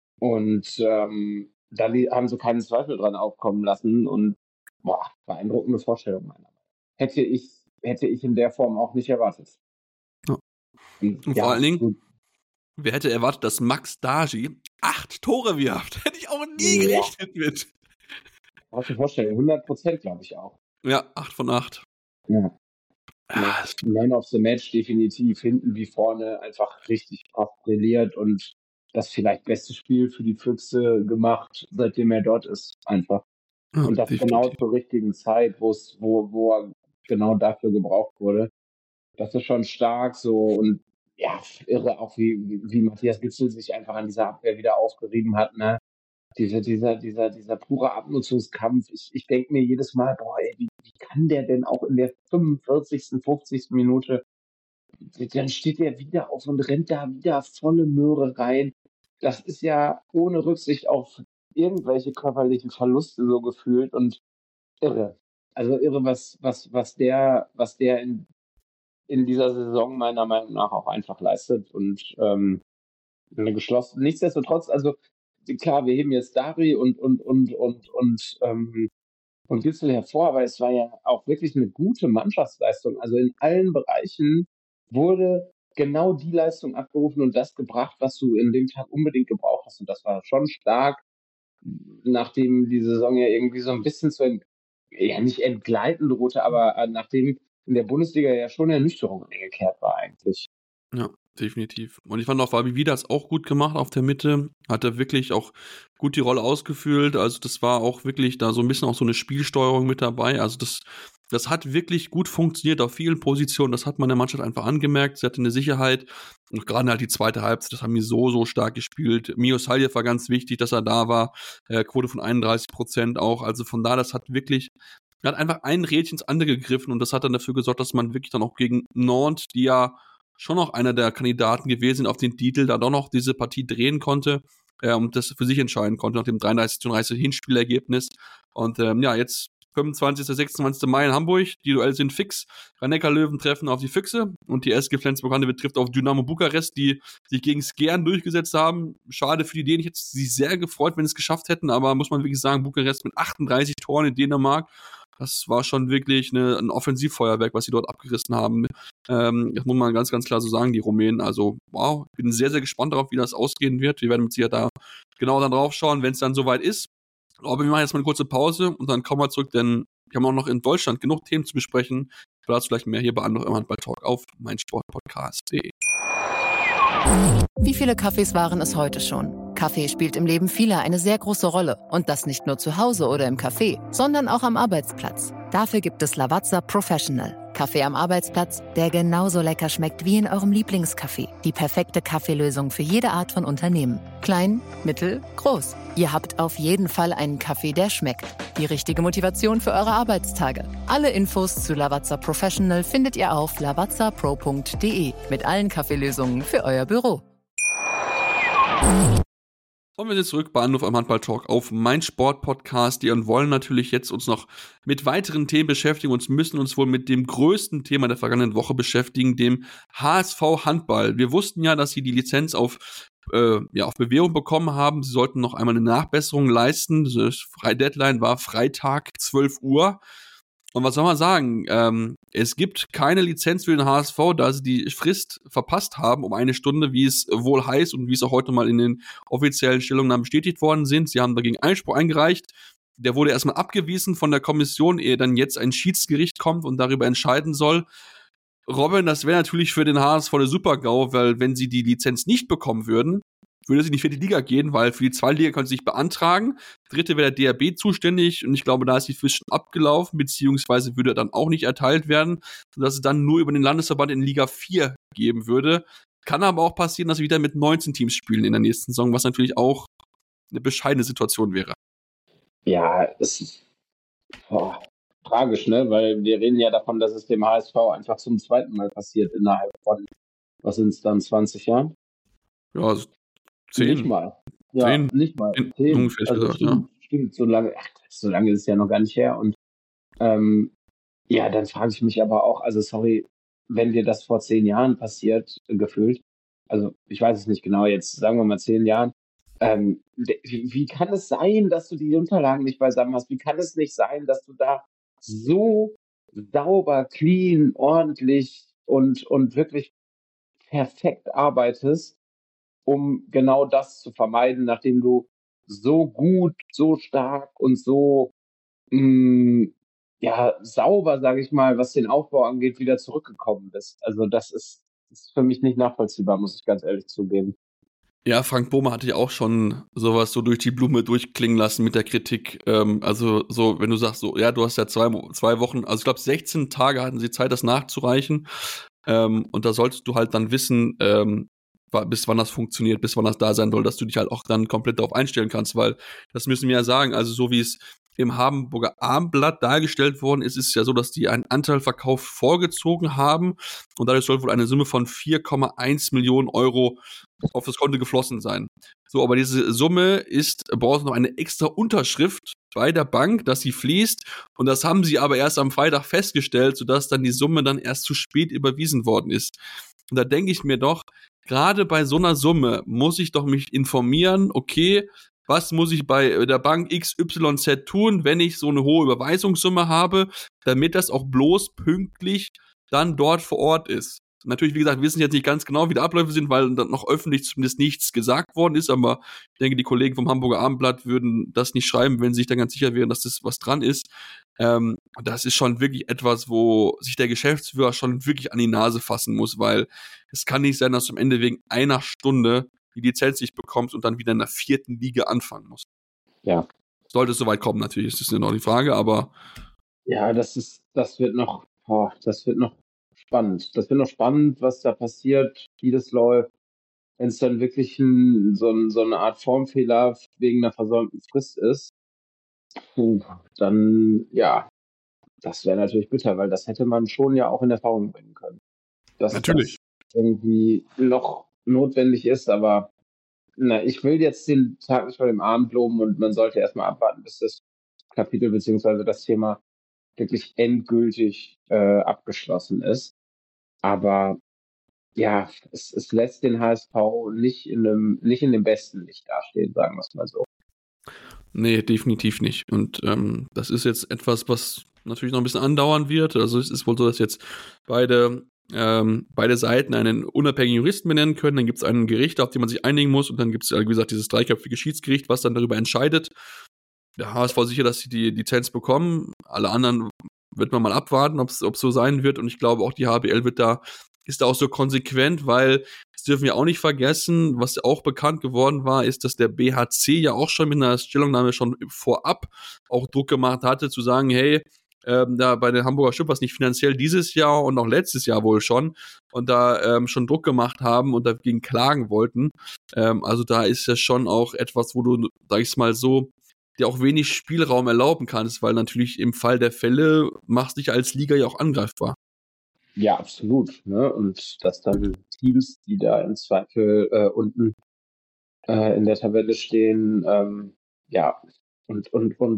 Und da haben sie keinen Zweifel dran aufkommen lassen und beeindruckende Vorstellung meiner Meinung nach. Hätte ich in der Form auch nicht erwartet.
Ja. Und vor allen Dingen, wer hätte erwartet, dass Max Daji 8 Tore wirft? Hätte ich auch nie gerechnet mit.
Brauchst du dir vorstellen, 100%, glaube ich auch.
Ja, 8 von 8.
Ja. Man of the Match definitiv, hinten wie vorne einfach richtig krass brilliert und das vielleicht beste Spiel für die Füchse gemacht, seitdem er dort ist, einfach. Ja, und das definitiv. Genau zur richtigen Zeit, wo er genau dafür gebraucht wurde. Das ist schon stark so und ja, irre auch wie Matthias Gitzel sich einfach an dieser Abwehr wieder aufgerieben hat, ne? Dieser pure Abnutzungskampf. Ich denke mir jedes Mal, wie kann der denn auch in der 45., 50. Minute, dann steht der wieder auf und rennt da wieder volle Möhre rein. Das ist ja ohne Rücksicht auf irgendwelche körperlichen Verluste so gefühlt und irre. Also irre, was der in dieser Saison meiner Meinung nach auch einfach leistet und eine geschlossen. Nichtsdestotrotz, also klar, wir heben jetzt Dari und Gitzel hervor, aber es war ja auch wirklich eine gute Mannschaftsleistung. Also in allen Bereichen wurde genau die Leistung abgerufen und das gebracht, was du in dem Tag unbedingt gebraucht hast. Und das war schon stark, nachdem die Saison ja irgendwie so ein bisschen nicht entgleiten drohte, aber nachdem in der Bundesliga ja schon Ernüchterung eingekehrt war eigentlich.
Ja, definitiv. Und ich fand auch, Fabi Vida das auch gut gemacht auf der Mitte. Hat er wirklich auch gut die Rolle ausgefüllt. Also das war auch wirklich da so ein bisschen auch so eine Spielsteuerung mit dabei. Also das hat wirklich gut funktioniert auf vielen Positionen. Das hat man der Mannschaft einfach angemerkt. Sie hatte eine Sicherheit. Und gerade halt die zweite Halbzeit, das haben die so stark gespielt. Mio Saljev war ganz wichtig, dass er da war. Quote von 31% auch. Also von da, das hat einfach ein Rädchen ins andere gegriffen. Und das hat dann dafür gesorgt, dass man wirklich dann auch gegen Nantes, die ja schon noch einer der Kandidaten gewesen sind auf den Titel, da doch noch diese Partie drehen konnte und das für sich entscheiden konnte nach dem 33:30 Hinspielergebnis. Und jetzt 25. 26. Mai in Hamburg, die Duelle sind fix. Rhein-Neckar-Löwen treffen auf die Füchse und die SG Flensburg-Handewitt trifft auf Dynamo Bukarest, die sich gegen Skjern durchgesetzt haben. Schade für die Dänen, ich hätte sie sehr gefreut, wenn sie es geschafft hätten, aber muss man wirklich sagen, Bukarest mit 38 Toren in Dänemark, das war schon wirklich ein Offensivfeuerwerk, was sie dort abgerissen haben. Das muss man ganz, ganz klar so sagen, die Rumänen. Also, wow, bin sehr, sehr gespannt darauf, wie das ausgehen wird. Wir werden mit Sicherheit da genau dann drauf schauen, wenn es dann soweit ist. Aber wir machen jetzt mal eine kurze Pause und dann kommen wir zurück, denn wir haben auch noch in Deutschland genug Themen zu besprechen. Dazu vielleicht mehr hier bei Anruf im Handball-Talk auf meinsportpodcast.de.
Wie viele Kaffees waren es heute schon? Kaffee spielt im Leben vieler eine sehr große Rolle. Und das nicht nur zu Hause oder im Café, sondern auch am Arbeitsplatz. Dafür gibt es Lavazza Professional. Kaffee am Arbeitsplatz, der genauso lecker schmeckt wie in eurem Lieblingscafé. Die perfekte Kaffeelösung für jede Art von Unternehmen. Klein, mittel, groß. Ihr habt auf jeden Fall einen Kaffee, der schmeckt. Die richtige Motivation für eure Arbeitstage. Alle Infos zu Lavazza Professional findet ihr auf lavazzapro.de mit allen Kaffeelösungen für euer Büro.
Kommen wir jetzt zurück bei Anruf am Handball-Talk auf meinsportpodcast.de und wollen natürlich jetzt uns noch mit weiteren Themen beschäftigen und müssen uns wohl mit dem größten Thema der vergangenen Woche beschäftigen, dem HSV Handball. Wir wussten ja, dass sie die Lizenz auf Bewährung bekommen haben. Sie sollten noch einmal eine Nachbesserung leisten. Die Deadline war Freitag, 12 Uhr. Und was soll man sagen? Es gibt keine Lizenz für den HSV, da sie die Frist verpasst haben um 1 Stunde, wie es wohl heißt und wie es auch heute mal in den offiziellen Stellungnahmen bestätigt worden sind. Sie haben dagegen Einspruch eingereicht. Der wurde erstmal abgewiesen von der Kommission, ehe dann jetzt ein Schiedsgericht kommt und darüber entscheiden soll. Robin, das wäre natürlich für den HSV eine Super-GAU, weil wenn sie die Lizenz nicht bekommen würden, würde sie in die 4. Liga gehen, weil für die 2. Liga können sie sich beantragen. 3. wäre der DRB zuständig und ich glaube, da ist die Frist schon abgelaufen, beziehungsweise würde dann auch nicht erteilt werden, sodass es dann nur über den Landesverband in Liga 4 geben würde. Kann aber auch passieren, dass sie wieder mit 19 Teams spielen in der nächsten Saison, was natürlich auch eine bescheidene Situation wäre.
Ja, es ist tragisch, ne? Weil wir reden ja davon, dass es dem HSV einfach zum zweiten Mal passiert innerhalb von, was sind es dann, 20 Jahren?
Ja, also 10.
Nicht mal. Ja,
10.
nicht mal.
10. Ungefähr
Also
gesagt,
stimmt, so lange ist es ja noch gar nicht her. Und dann frage ich mich aber auch, also sorry, wenn dir das vor 10 Jahren passiert, gefühlt, also ich weiß es nicht genau, jetzt sagen wir mal 10 Jahren, wie kann es sein, dass du die Unterlagen nicht beisammen hast? Wie kann es nicht sein, dass du da so sauber, clean, ordentlich und wirklich perfekt arbeitest, um genau das zu vermeiden, nachdem du so gut, so stark und so sauber, sage ich mal, was den Aufbau angeht, wieder zurückgekommen bist. Also das ist für mich nicht nachvollziehbar, muss ich ganz ehrlich zugeben.
Ja, Frank Bohme hatte ja auch schon sowas so durch die Blume durchklingen lassen mit der Kritik. Also so, wenn du sagst, so, ja, du hast ja 2 Wochen, also ich glaube 16 Tage hatten sie Zeit, das nachzureichen. Und da solltest du halt dann wissen, bis wann das funktioniert, bis wann das da sein soll, dass du dich halt auch dann komplett darauf einstellen kannst, weil das müssen wir ja sagen, also so wie es im Hamburger Abendblatt dargestellt worden ist, ist es ja so, dass die einen Anteilverkauf vorgezogen haben und dadurch soll wohl eine Summe von 4,1 Millionen Euro auf das Konto geflossen sein. So, aber diese Summe braucht noch eine extra Unterschrift bei der Bank, dass sie fließt und das haben sie aber erst am Freitag festgestellt, sodass dann die Summe dann erst zu spät überwiesen worden ist. Und da denke ich mir doch, gerade bei so einer Summe muss ich doch mich informieren, okay, was muss ich bei der Bank XYZ tun, wenn ich so eine hohe Überweisungssumme habe, damit das auch bloß pünktlich dann dort vor Ort ist. Natürlich, wie gesagt, wir wissen jetzt nicht ganz genau, wie die Abläufe sind, weil dann noch öffentlich zumindest nichts gesagt worden ist, aber ich denke, die Kollegen vom Hamburger Abendblatt würden das nicht schreiben, wenn sie sich dann ganz sicher wären, dass das was dran ist. Das ist schon wirklich etwas, wo sich der Geschäftsführer schon wirklich an die Nase fassen muss, weil es kann nicht sein, dass du am Ende wegen einer Stunde die Lizenz nicht bekommst und dann wieder in der 4. Liga anfangen musst.
Ja.
Sollte es soweit kommen, natürlich, ist das ja noch die Frage, aber
Ja, das wird noch spannend. Das wird noch spannend, was da passiert, wie das läuft. Wenn es dann wirklich so eine Art Formfehler wegen einer versäumten Frist ist, dann, ja, das wäre natürlich bitter, weil das hätte man schon ja auch in Erfahrung bringen können. Dass
natürlich.
das irgendwie noch notwendig ist, aber ich will jetzt den Tag nicht vor dem Abend loben und man sollte erstmal abwarten, bis das Kapitel beziehungsweise das Thema wirklich endgültig abgeschlossen ist. Aber ja, es lässt den HSV nicht in dem besten Licht dastehen, sagen wir es mal so.
Nee, definitiv nicht. Und das ist jetzt etwas, was natürlich noch ein bisschen andauern wird. Also es ist wohl so, dass jetzt beide Seiten einen unabhängigen Juristen benennen können. Dann gibt es einen Gericht, auf den man sich einigen muss. Und dann gibt es, wie gesagt, dieses dreiköpfige Schiedsgericht, was dann darüber entscheidet. Der HSV sicher, dass sie die Lizenz bekommen. Alle anderen wird man mal abwarten, ob es so sein wird. Und ich glaube, auch die HBL ist da auch so konsequent, weil das dürfen wir auch nicht vergessen, was auch bekannt geworden war, ist, dass der BHC ja auch schon mit einer Stellungnahme schon vorab auch Druck gemacht hatte, zu sagen, hey, da bei den Hamburger Schippers nicht finanziell dieses Jahr und auch letztes Jahr wohl schon und da schon Druck gemacht haben und dagegen klagen wollten. Also da ist ja schon auch etwas, wo du, sag ich mal so, dir auch wenig Spielraum erlauben kannst, weil natürlich im Fall der Fälle machst dich als Liga ja auch angreifbar.
Ja, absolut. Ne? Und dass dann Teams, die da im Zweifel unten in der Tabelle stehen, und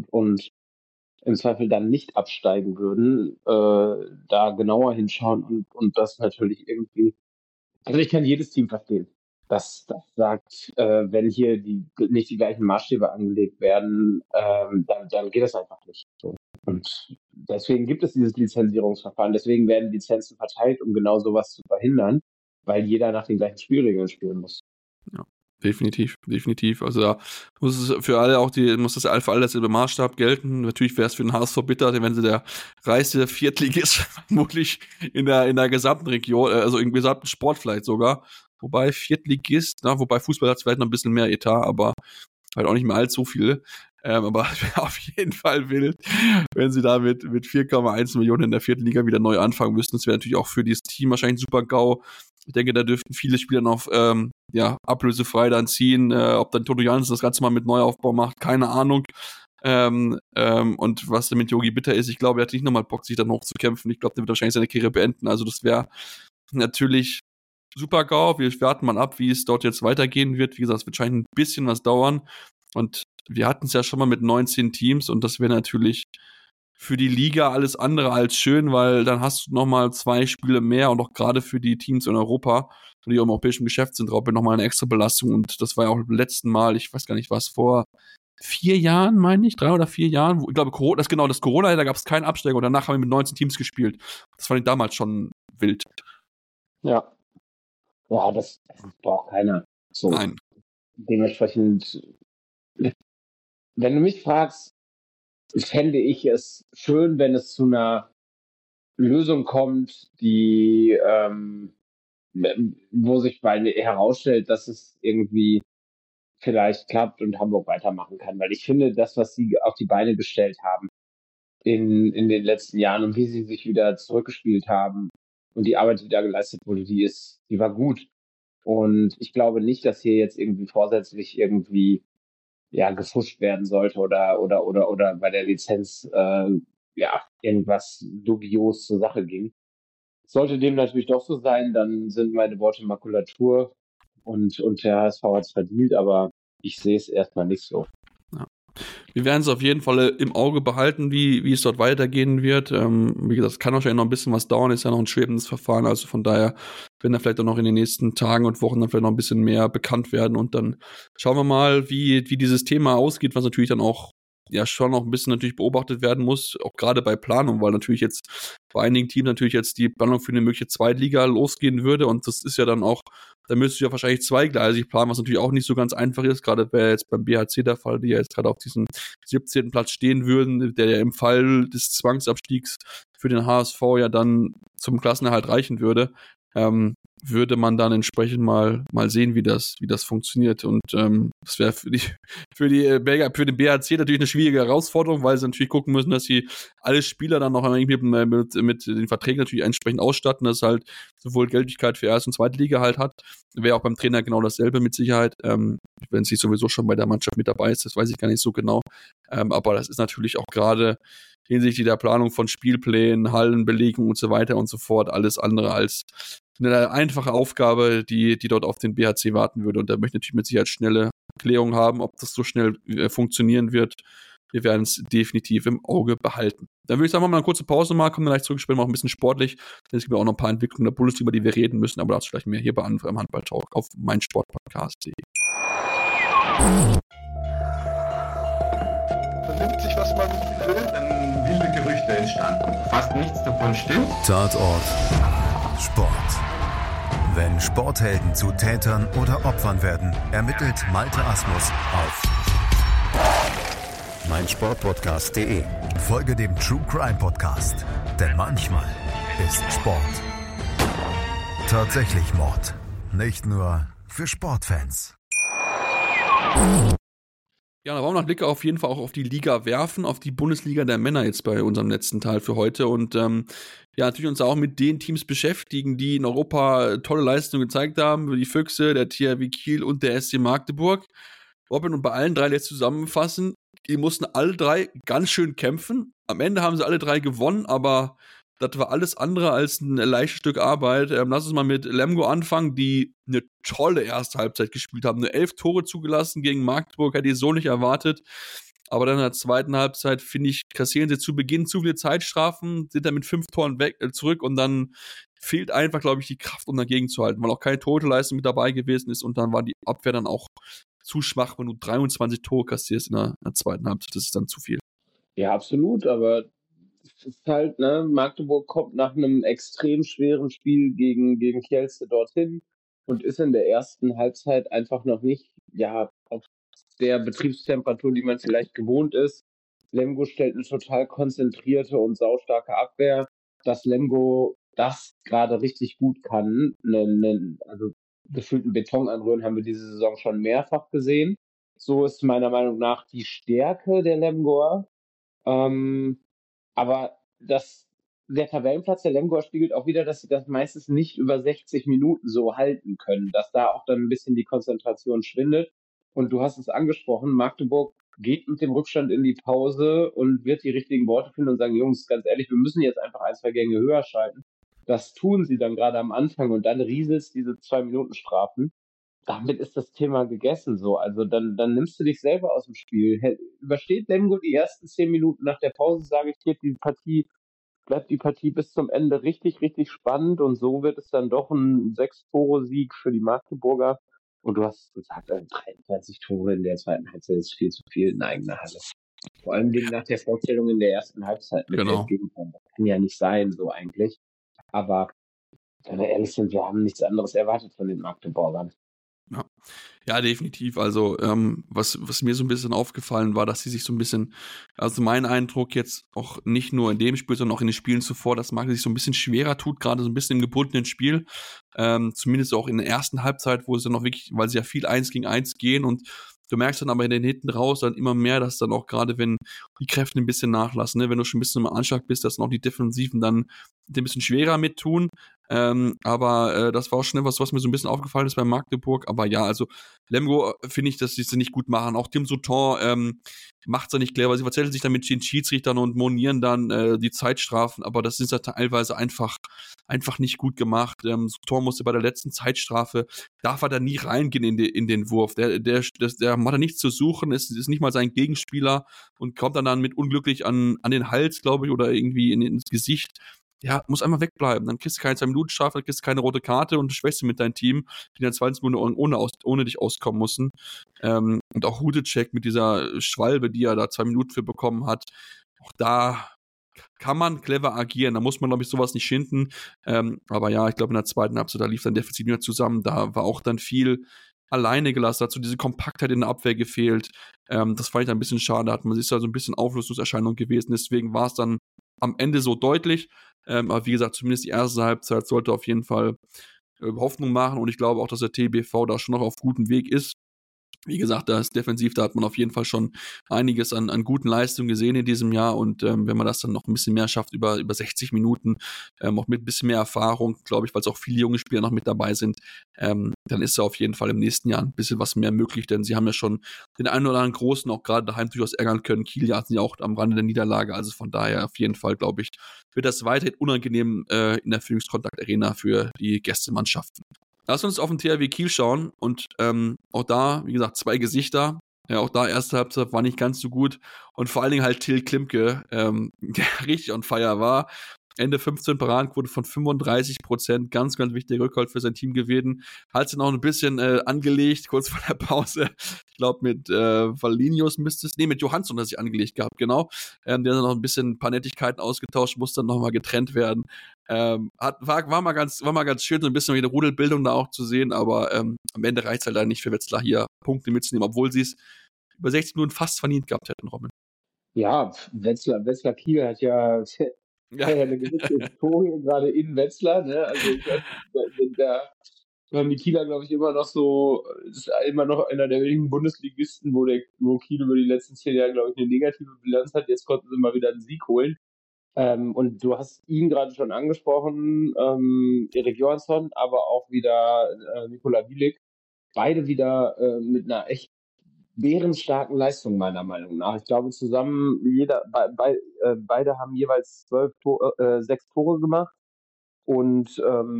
im Zweifel dann nicht absteigen würden, da genauer hinschauen und das natürlich irgendwie. Also ich kann jedes Team verstehen, das sagt, wenn hier nicht die gleichen Maßstäbe angelegt werden, dann geht das einfach nicht. So. Und deswegen gibt es dieses Lizenzierungsverfahren, deswegen werden Lizenzen verteilt, um genau sowas zu verhindern, weil jeder nach den gleichen Spielregeln spielen muss.
Ja, definitiv. Also da muss es für alle auch muss das für alle dasselbe Maßstab gelten. Natürlich wäre es für den HSV bitter, wenn sie der reichste Viertligist vermutlich in der gesamten Region, also im gesamten Sport vielleicht sogar. Wobei Viertligist, wobei Fußball hat vielleicht noch ein bisschen mehr Etat, aber halt auch nicht mehr allzu viel. Aber es wäre auf jeden Fall wild, wenn sie da mit 4,1 Millionen in der 4. Liga wieder neu anfangen müssten. Das wäre natürlich auch für dieses Team wahrscheinlich ein super GAU. Ich denke, da dürften viele Spieler noch ablösefrei dann ziehen. Ob dann Toto Jansen das Ganze mal mit Neuaufbau macht, keine Ahnung. Und was dann mit Yogi Bitter ist, ich glaube, er hat nicht nochmal Bock, sich dann hochzukämpfen. Ich glaube, der wird wahrscheinlich seine Karriere beenden. Also das wäre natürlich super GAU. Wir warten mal ab, wie es dort jetzt weitergehen wird. Wie gesagt, es wird wahrscheinlich ein bisschen was dauern. Und wir hatten es ja schon mal mit 19 Teams und das wäre natürlich für die Liga alles andere als schön, weil dann hast du nochmal 2 Spiele mehr und auch gerade für die Teams in Europa, die auch im europäischen Geschäft sind, drauf nochmal eine extra Belastung und das war ja auch beim letzten Mal, ich weiß gar nicht was, vor 4 Jahren, meine ich, 3 oder 4 Jahren, ich glaube, das Corona, da gab es keinen Absteiger und danach haben wir mit 19 Teams gespielt. Das fand ich damals schon wild.
Ja. Ja, das braucht keiner. So.
Nein.
Dementsprechend, wenn du mich fragst, fände ich es schön, wenn es zu einer Lösung kommt, die, wo sich mal herausstellt, dass es irgendwie vielleicht klappt und Hamburg weitermachen kann. Weil ich finde, das, was sie auf die Beine gestellt haben in den letzten Jahren und wie sie sich wieder zurückgespielt haben und die Arbeit, die da geleistet wurde, die war gut. Und ich glaube nicht, dass hier jetzt irgendwie vorsätzlich irgendwie gefuscht werden sollte oder bei der Lizenz irgendwas dubios zur Sache ging. Sollte dem natürlich doch so sein, dann sind meine Worte Makulatur und der HSV hat es verdient, aber ich sehe es erstmal nicht so.
Ja. Wir werden es auf jeden Fall im Auge behalten, wie es dort weitergehen wird. Wie gesagt, es kann wahrscheinlich noch ein bisschen was dauern, ist ja noch ein schwebendes Verfahren, also von daher werden da vielleicht auch noch in den nächsten Tagen und Wochen dann vielleicht noch ein bisschen mehr bekannt werden und dann schauen wir mal, wie dieses Thema ausgeht, was natürlich dann auch ja schon noch ein bisschen natürlich beobachtet werden muss, auch gerade bei Planung, weil natürlich jetzt bei einigen Teams natürlich jetzt die Planung für eine mögliche Zweitliga losgehen würde und das ist ja dann auch, da müsstest du ja wahrscheinlich zweigleisig planen, was natürlich auch nicht so ganz einfach ist, gerade wäre jetzt beim BHC der Fall, die ja jetzt gerade auf diesem 17. Platz stehen würden, der ja im Fall des Zwangsabstiegs für den HSV ja dann zum Klassenerhalt reichen würde, würde man dann entsprechend mal sehen, wie das funktioniert. Und das wäre für den BHC natürlich eine schwierige Herausforderung, weil sie natürlich gucken müssen, dass sie alle Spieler dann noch mit den Verträgen natürlich entsprechend ausstatten, dass halt sowohl Geldigkeit für Erste und Zweite Liga halt hat. Wäre auch beim Trainer genau dasselbe mit Sicherheit. Wenn sie sowieso schon bei der Mannschaft mit dabei ist, das weiß ich gar nicht so genau. Aber das ist natürlich auch gerade hinsichtlich der Planung von Spielplänen, Hallenbelegung und so weiter und so fort alles andere als eine einfache Aufgabe, die dort auf den BHC warten würde. Und da möchte ich natürlich mit Sicherheit schnelle Klärung haben, ob das so schnell funktionieren wird. Wir werden es definitiv im Auge behalten. Dann würde ich sagen, machen wir mal eine kurze Pause mal, kommen wir gleich zurück, spielen wir auch ein bisschen sportlich. Denn es gibt auch noch ein paar Entwicklungen der Bundesliga, über die wir reden müssen, aber dazu vielleicht mehr hier bei Anfang im Handball-Talk auf meinsportpodcast.de.
Vernimmt sich, was man will, dann wilde Gerüchte entstanden. Fast nichts davon stimmt.
Tatort Sport. Wenn Sporthelden zu Tätern oder Opfern werden, ermittelt Malte Asmus auf meinsportpodcast.de. Folge dem True Crime Podcast, denn manchmal ist Sport tatsächlich Mord. Nicht nur für Sportfans.
Ja, da wollen wir noch einen Blick auf jeden Fall auch auf die Liga werfen, auf die Bundesliga der Männer jetzt bei unserem letzten Teil für heute und ja, natürlich uns auch mit den Teams beschäftigen, die in Europa tolle Leistungen gezeigt haben, die Füchse, der THW Kiel und der SC Magdeburg. Robin, und bei allen drei lässt zusammenfassen, die mussten alle drei ganz schön kämpfen. Am Ende haben sie alle drei gewonnen, aber das war alles andere als ein leichtes Stück Arbeit. Lass uns mal mit Lemgo anfangen, die eine tolle erste Halbzeit gespielt haben. Nur 11 Tore zugelassen gegen Magdeburg, hätte ich so nicht erwartet. Aber dann in der zweiten Halbzeit, finde ich, kassieren sie zu Beginn zu viele Zeitstrafen, sind dann mit 5 Toren zurück und dann fehlt einfach, glaube ich, die Kraft, um dagegen zu halten, weil auch keine Torleistung mit dabei gewesen ist und dann war die Abwehr dann auch zu schwach, wenn du 23 Tore kassierst in der zweiten Halbzeit. Das ist dann zu viel.
Ja, absolut, aber es ist halt, ne, Magdeburg kommt nach einem extrem schweren Spiel gegen Kielce dorthin und ist in der ersten Halbzeit einfach noch nicht, ja, auf der Betriebstemperatur, die man vielleicht gewohnt ist. Lemgo stellt eine total konzentrierte und saustarke Abwehr. Dass Lemgo das gerade richtig gut kann, also gefühlten Beton anrühren, haben wir diese Saison schon mehrfach gesehen. So ist meiner Meinung nach die Stärke der Lemgoer. Aber der Tabellenplatz der Lemgoer spiegelt auch wieder, dass sie das meistens nicht über 60 Minuten so halten können, dass da auch dann ein bisschen die Konzentration schwindet. Und du hast es angesprochen, Magdeburg geht mit dem Rückstand in die Pause und wird die richtigen Worte finden und sagen, Jungs, ganz ehrlich, wir müssen jetzt einfach 1-2 Gänge höher schalten. Das tun sie dann gerade am Anfang und dann rieselst diese 2-Minuten-Strafen. Damit ist das Thema gegessen so. Also dann nimmst du dich selber aus dem Spiel. Übersteht Lemgo die ersten 10 Minuten nach der Pause, sage ich dir, bleibt die Partie bis zum Ende richtig, richtig spannend und so wird es dann doch ein 6-Tore-Sieg für die Magdeburger. Und du hast gesagt, 23 Tore in der zweiten Halbzeit ist viel zu viel in eigener Halle. Vor allem nach der Vorstellung in der ersten Halbzeit mit dem Gegenteil. Das kann ja nicht sein, so eigentlich. Aber wenn wir ehrlich sind, wir haben nichts anderes erwartet von den Magdeburgern.
Ja, definitiv. Also, was mir so ein bisschen aufgefallen war, dass sie sich so ein bisschen, also mein Eindruck jetzt auch nicht nur in dem Spiel, sondern auch in den Spielen zuvor, dass Magdeburg sich so ein bisschen schwerer tut, gerade so ein bisschen im gebundenen Spiel. Zumindest auch in der ersten Halbzeit, wo sie noch wirklich, weil sie ja viel 1 gegen 1 gehen und du merkst dann aber in den hinten raus dann immer mehr, dass dann auch gerade, wenn die Kräfte ein bisschen nachlassen, ne, wenn du schon ein bisschen im Anschlag bist, dass dann auch die Defensiven dann ein bisschen schwerer mittun. Aber das war auch schon etwas, was mir so ein bisschen aufgefallen ist bei Magdeburg. Aber ja, also Lemgo finde ich, dass sie es nicht gut machen. Auch Tim Souton macht es ja nicht clever. Sie verzetteln sich dann mit den Schiedsrichtern und monieren dann die Zeitstrafen. Aber das ist ja teilweise einfach nicht gut gemacht. Souton musste bei der letzten Zeitstrafe, darf er da nie reingehen in den Wurf. Der hat da nichts zu suchen, ist nicht mal sein Gegenspieler und kommt dann mit unglücklich an den Hals, glaube ich, oder irgendwie ins Gesicht. ja, muss einmal wegbleiben. Dann kriegst du keine 2 Minuten Strafe, dann kriegst du keine rote Karte und du schwächst mit deinem Team, die in der 20 Minuten ohne dich auskommen mussten. Und auch Hudecek mit dieser Schwalbe, die er da 2 Minuten für bekommen hat, auch da kann man clever agieren, da muss man, glaube ich, sowas nicht schinden. Aber ja, ich glaube, in der zweiten Halbzeit, da lief dann defensiv nicht mehr zusammen, da war auch dann viel alleine gelassen, dazu diese Kompaktheit in der Abwehr gefehlt. Das fand ich dann ein bisschen schade, hat man sich da so ein bisschen Auflösungserscheinung gewesen, deswegen war es dann am Ende so deutlich. Aber wie gesagt, zumindest die erste Halbzeit sollte auf jeden Fall Hoffnung machen und ich glaube auch, dass der TBV da schon noch auf gutem Weg ist. Wie gesagt, da ist defensiv, da hat man auf jeden Fall schon einiges an guten Leistungen gesehen in diesem Jahr und wenn man das dann noch ein bisschen mehr schafft, über 60 Minuten, auch mit ein bisschen mehr Erfahrung, glaube ich, weil es auch viele junge Spieler noch mit dabei sind, dann ist da auf jeden Fall im nächsten Jahr ein bisschen was mehr möglich, denn sie haben ja schon den einen oder anderen Großen auch gerade daheim durchaus ärgern können. Kiel hatten ja auch am Rande der Niederlage, also von daher auf jeden Fall, glaube ich, wird das weiterhin unangenehm in der Führungskontakt-Arena für die Gästemannschaften. Lass uns auf den THW Kiel schauen und auch da, wie gesagt, 2 Gesichter. Ja, auch da erste Halbzeit war nicht ganz so gut und vor allen Dingen halt Till Klimke, der richtig on fire war. Ende 15 Paradenquote von 35%, ganz, ganz wichtiger Rückhalt für sein Team gewesen. Hat sich noch ein bisschen angelegt, kurz vor der Pause. Ich glaube, mit Valinius mit Johansson hat sich angelegt gehabt, genau. Der hat noch ein bisschen ein paar Nettigkeiten ausgetauscht, muss dann nochmal getrennt werden. War mal ganz schön, so ein bisschen wieder Rudelbildung da auch zu sehen, aber am Ende reicht es halt nicht für Wetzlar hier Punkte mitzunehmen, obwohl sie es über 60 Minuten fast verdient gehabt hätten, Robin.
Ja, Wetzlar Kiel hat ja eine gewisse Historie, gerade in Wetzlar, ne? Also da haben die Kieler, glaube ich, immer noch einer der wenigen Bundesligisten, wo Kiel über die letzten 10 Jahre, glaube ich, eine negative Bilanz hat. Jetzt konnten sie mal wieder einen Sieg holen. Und du hast ihn gerade schon angesprochen, Erik Johansson, aber auch wieder Nikola Bielik. Beide wieder mit einer echt bärenstarken Leistung, meiner Meinung nach. Ich glaube, zusammen beide haben jeweils 6 Tore gemacht. Und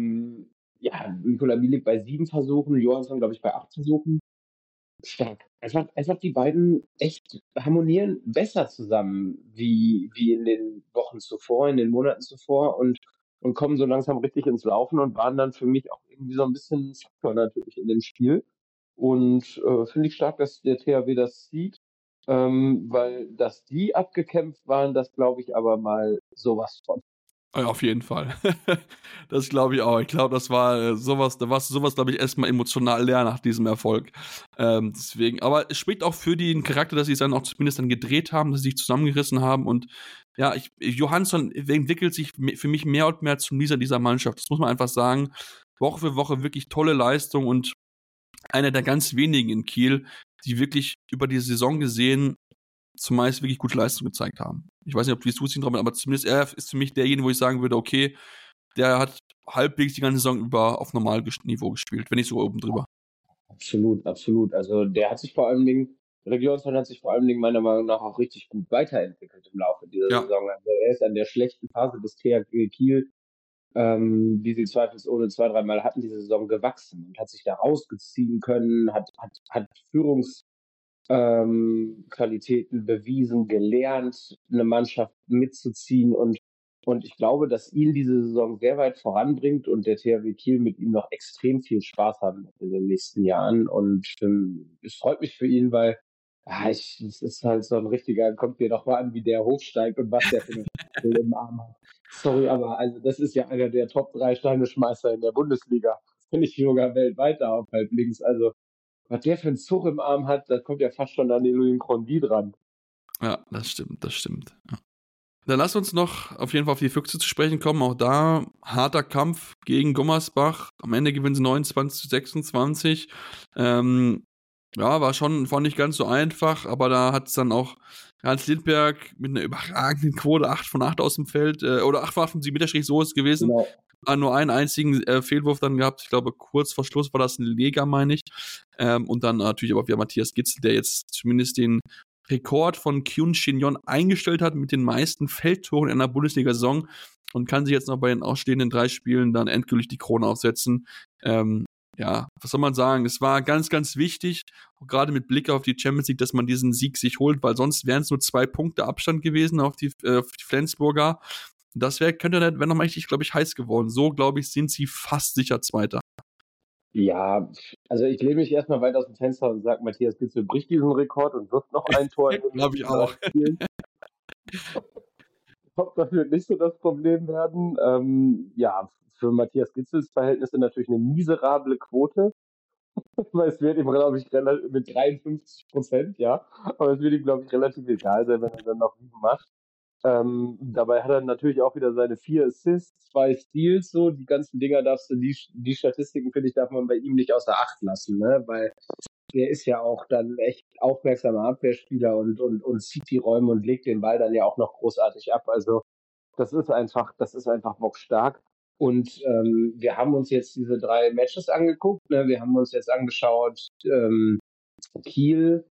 Nikola Bielik bei 7 Versuchen, Johansson, glaube ich, bei 8 Versuchen. Stark. Einfach die beiden echt harmonieren besser zusammen, wie in den Wochen zuvor, in den Monaten zuvor und kommen so langsam richtig ins Laufen und waren dann für mich auch irgendwie so ein bisschen Faktor natürlich in dem Spiel. Und finde ich stark, dass der THW das sieht, weil dass die abgekämpft waren, das glaube ich aber mal sowas von.
Ja, auf jeden Fall. Das glaube ich auch. Ich glaube, das war sowas, glaube ich, erstmal emotional leer nach diesem Erfolg. Deswegen, aber es spricht auch für den Charakter, dass sie es dann auch zumindest dann gedreht haben, dass sie sich zusammengerissen haben und ja, Johansson entwickelt sich für mich mehr und mehr zum Leader dieser Mannschaft. Das muss man einfach sagen. Woche für Woche wirklich tolle Leistung und einer der ganz wenigen in Kiel, die wirklich über die Saison gesehen zumeist wirklich gute Leistung gezeigt haben. Ich weiß nicht, ob du es siehst, aber zumindest er ist für mich derjenige, wo ich sagen würde, okay, der hat halbwegs die ganze Saison über auf Normalniveau gespielt, wenn nicht sogar oben drüber.
Absolut. Also der hat sich vor allen Dingen, Regionsson hat sich vor allen Dingen meiner Meinung nach auch richtig gut weiterentwickelt im Laufe dieser Saison. Also er ist an der schlechten Phase des THW Kiel, die sie zweifelsohne 2-3 Mal hatten, diese Saison gewachsen und hat sich da rausgeziehen können, hat Qualitäten bewiesen, gelernt, eine Mannschaft mitzuziehen und ich glaube, dass ihn diese Saison sehr weit voranbringt und der THW Kiel mit ihm noch extrem viel Spaß haben wird in den nächsten Jahren und es freut mich für ihn, weil es ist halt so ein richtiger, kommt dir doch mal an, wie der hochsteigt und was der für eine Stachel im Arm hat. Sorry, aber also das ist ja einer der Top 3 Steineschmeißer in der Bundesliga. Wenn nicht sogar weltweit da auf halb links. Also was der für einen Zug im Arm hat, das kommt ja fast schon an den Louis Crondi dran. Ja,
das stimmt. Ja. Dann lass uns noch auf jeden Fall auf die Füchse zu sprechen kommen. Auch da harter Kampf gegen Gummersbach. Am Ende gewinnen sie 29-26. War nicht ganz so einfach, aber da hat es dann auch Hans Lindberg mit einer überragenden Quote 8 von 8 aus dem Feld, oder 8 von 8 von 7 Meter, so ist es gewesen.
Genau.
Nur einen einzigen Fehlwurf dann gehabt. Ich glaube, kurz vor Schluss war das ein Lega, meine ich. Und dann natürlich aber wieder Matthias Gitzel, der jetzt zumindest den Rekord von Kyun Shin-yeon eingestellt hat mit den meisten Feldtoren in einer Bundesliga-Saison und kann sich jetzt noch bei den ausstehenden 3 Spielen dann endgültig die Krone aufsetzen. Was soll man sagen? Es war ganz, ganz wichtig, gerade mit Blick auf die Champions League, dass man diesen Sieg sich holt, weil sonst wären es nur 2 Punkte Abstand gewesen auf die Flensburger. Das könnte nochmal richtig, glaube ich, heiß geworden. So, glaube ich, sind sie fast sicher Zweiter.
Ja, also ich lehne mich erstmal weit aus dem Fenster und sage, Matthias Gitzel bricht diesen Rekord und wirft noch ein Tor in den
Glaube ich auch.
Spielen. Ich hoffe, das wird nicht so das Problem werden. Ja, für Matthias Gitzels Verhältnisse natürlich eine miserable Quote. Weil es wird ihm, glaube ich, mit 53%, ja. Aber es wird ihm, glaube ich, relativ egal sein, wenn er dann noch 7 macht. Dabei hat er natürlich auch wieder seine 4 Assists, 2 Steals, so. Die ganzen Dinger die Statistiken, finde ich, darf man bei ihm nicht außer Acht lassen, ne? Weil der ist ja auch dann echt aufmerksamer Abwehrspieler und zieht die Räume und legt den Ball dann ja auch noch großartig ab. Also, das ist einfach bockstark. Und wir haben uns jetzt diese 3 Matches angeguckt, ne? Wir haben uns jetzt angeschaut, Kiel,